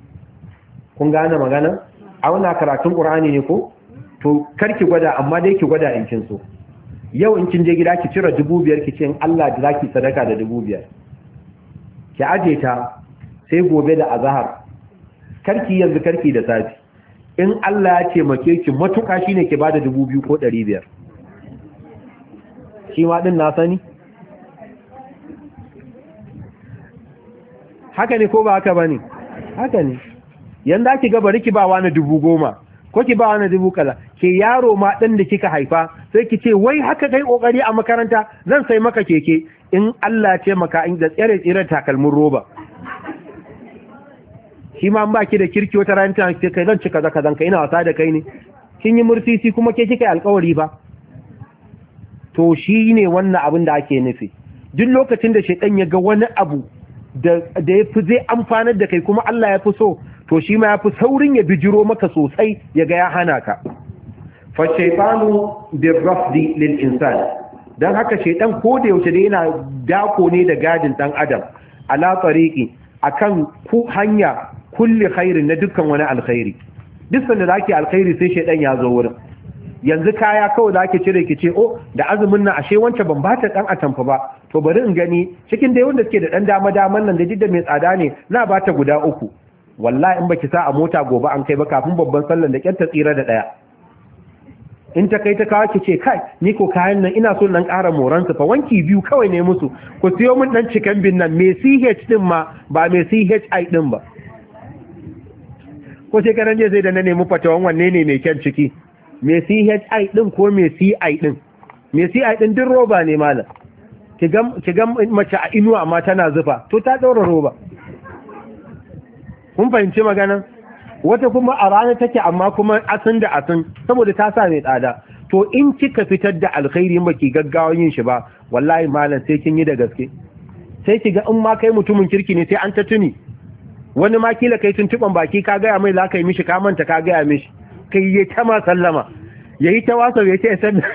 A: kun gane magana a wannan karatun qur'ani ne ko to karki gwada amma dai ki gwada in kin so yau in kin je gida ki cire dubu biyar ki ce in Allah da zaki sadaka da dubu biyar ki aje ta sai gobe da azhar karki yanzu karki da safi in Allah ya ce make ki matuka shine ki bada dubu biyu ko ɗari biyar shi ma din na sani haka ne ko ba haka bane haka ne yanda ki ga bari ki ba wani dubu goma ko ki ba wani dubu kaza ke yaro ma dan da kika haifa sai ki ce wai haka kai kokari a makaranta zan sai maka keke in Allah ya ce maka in da tsere tsere takalmin roba shi ma an baki da kirki wata ran ta ce kai zan ci kaza kazan kai ina wasa da kai ne kin yi mursisi kuma ke kika alƙawari ba to shi ne wannan abin da ake nufi duk lokacin da shedan ya ga wani abu da ya fi zai amfanar da kai kuma Allah ya fi so to shi ma ya fi saurin ya bijiro maka sosai ya ga ya hana ka fa shaytanu birrafdi lil insan dan haka shedan ko da yaushe da yana dako ne da gadin dan adam ala tariqi akan ku hanya kulli khairin na dukkan wani alkhairi. Duk sanda zaki alkhairi sai shedan ya zo wurin. Yanzu kaya kawai zaki cire ki ce oh da azumin nan ashe wancan ban bata dan atamfa ba, to bari in gani cikin da wanda suke da dan dama daman nan da jidda mai tsada ne na bata guda uku. Wallahi in baki sa a mota gobe an kai ba kafin babban sallan da kyanta tsira da daya. In ta kai ta kawo ki ce kai ni ko kayan nan ina so nan ƙara moransu fa wanki biyu kawai ne musu, ku siyo min dan cikan bin nan mai C H din ma ba mai C H I din ba. Ko sai karan je sai da na nemi fatawan wanne ne mai kyan ciki, mai C H I din ko mai C I din. Mai C I din din roba ne malam, ki ga mace a inuwa amma tana zufa to ta daura roba. Kun fahimci maganan? Wata kuma a rana take amma kuma asin da asin saboda ta sa mai tsada. To in kika fitar da alkhairi ba ki gaggawa yin shi ba, wallahi malam sai kin yi da gaske. Sai ki ga in ma kai mutumin kirki ne sai an ta tuni. Wani ma kila kai tuntuban baki ka gaya mai za ka yi mishi ka manta ka gaya mishi. Kai yi ta ma sallama. Yayi ta wasa ya ce san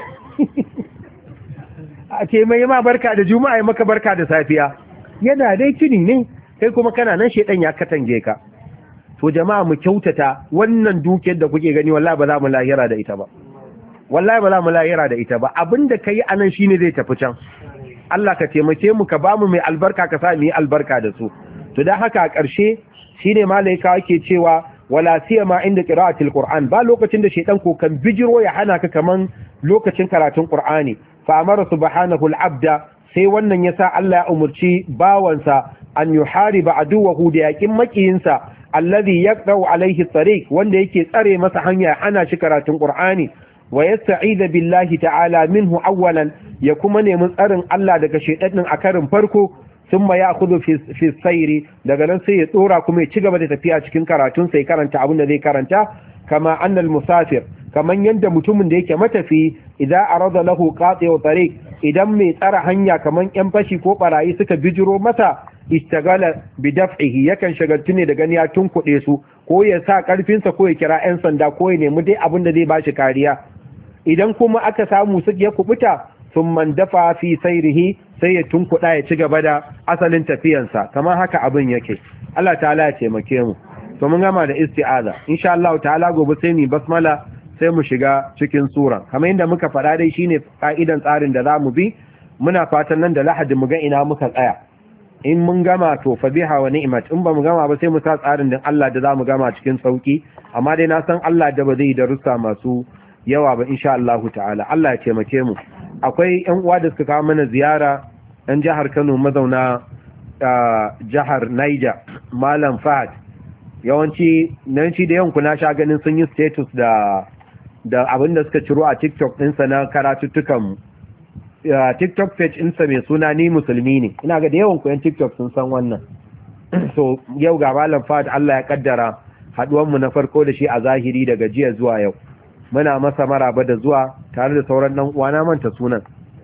A: a ce mai ma barka da juma'a ya maka barka da safiya. Yana dai tuni ne kai kuma kana nan shedan ya katange ka. To jama'a mu kyautata wannan dukiyar da kuke gani wallahi ba za mu lahira da ita ba. Wallahi ba za mu lahira da ita ba. Abinda kai anan shine zai tafi can. Allah ka taimake mu ka bamu mai albarka ka sa mu yi albarka da su. To dan haka a ƙarshe shine malaika yake cewa wala siyama inda qira'atil qur'an, ba lokacin da shedan ko kan bijiro ya hana ka kaman lokacin karatun qur'ani. Fa amara subhanahu al-abda, sai wannan yasa Allah ya umurci bawansa an yuhariba aduwahu da yakin makiyinsa alladhi yaqta'u alayhi at-tariq, wanda yake tsare masa hanya hana shi karatun qur'ani. Wa yasta'idha billahi ta'ala minhu awwalan, ya kuma nemi tsarin Allah daga shedanin a karin farko. Thumma ya'khudhu fi fi sayri, daga nan sai ya tsora kuma ya ci gaba da tafiya cikin karatun sai karanta abin da zai karanta. Kama annal musafir, kaman yanda mutumin da yake matafi idan arada lahu qati'u tariq, idan mai tsara hanya kaman yan fashi ko barayi suka bijiro masa, istagala bi daf'ihi, yakan shagaltu ne da gani ya tunkuɗe su, ko ya sa ƙarfinsa ko ya kira 'yan sanda ko ya nemi dai abin da zai ba shi kariya. Idan kuma aka samu su ya kubuta, sun man dafa fi sairihi, sai ya tunkuɗa ya ci gaba da asalin tafiyansa. Kamar haka abin yake. Allah ta'ala ya taimake mu. To mun gama da isti'aza. Insha Allah ta'ala gobe sai mu basmala sai mu shiga cikin sura. Kamar yadda muka faɗa dai shine ka'idan tsarin da za mu bi. Muna fatan nan da Lahadi mu ga ina muka tsaya. In mun gama to fa biha wa ni'mat, in ba mu gama ba sai mu sa tsarin din Allah da zamu gama cikin sauki, amma dai na san Allah da ba zai darussa masu yawa ba insha Allah ta'ala. Allah ya taimake mu. Akwai ƴan uwa da suka kawo mana ziyara ɗan jihar Kano mazauna jihar Niger, Malam Fahad. Yawanci nan shi da yanku na sha ganin sun yi status da da abin da suka ciro a TikTok ɗinsa na karatuttukan mu. Uh, TikTok page insa mai suna ni musulmi ne, ina ga da yawan kuyan TikTok sun san wannan. So yau ga Malam Fahad Allah ya kaddara haduwanmu na farko da shi a zahiri daga jiya zuwa yau. Muna masa maraba da zuwa tare da sauran dan uwana manta sunan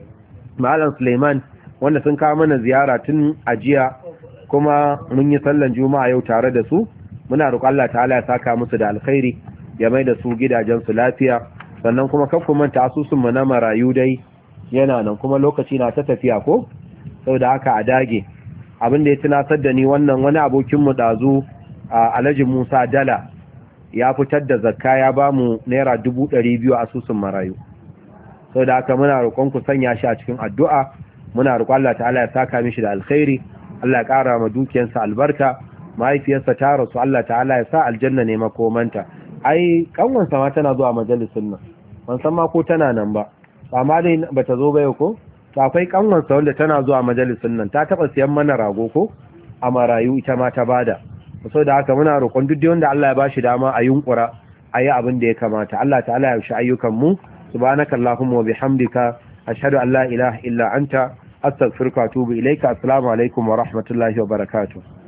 A: Malam Suleiman, wanda sun kawo mana ziyara tun a jiya kuma mun yi sallan juma'a yau tare da su. Muna roƙon Allah ta'ala ya saka musu da alkhairi, ya mai da su gidajen su lafiya. Sannan kuma kar ku manta asusun mu na marayu dai yana nan, kuma lokaci na ta tafiya ko, saboda haka a dage. Abin da ya tunatar da ni wannan wani abokinmu ɗazu a Alhaji Musa Dala ya fitar da zakka ya ba mu naira dubu ɗari biyu a asusun marayu. Saboda haka muna roƙon ku sanya shi a cikin addu'a, muna roƙon Allah ta'ala ya saka mishi da alkhairi, Allah ya ƙara ma dukiyarsa albarka, mahaifiyarsa ta rasu Allah ta'ala ya sa aljanna ne makomanta. Ai kanwansa ma tana zuwa majalisin nan, ban san ma ko tana nan ba. Amma dai bata zo ba yau ko? To akwai kanwarsa wanda tana zuwa majalisin nan, ta taba siyan mana rago ko a marayu ita ma ta bada. Saboda haka muna roƙon duk wanda Allah ya bashi dama a yunkura ayi abin da ya kamata. Allah ta'ala ya shi ayyukan mu. Subhanakallahumma wa bihamdika ashhadu an la ilaha illa anta astaghfiruka wa atubu ilaika. Assalamu alaikum wa rahmatullahi wa barakatuh.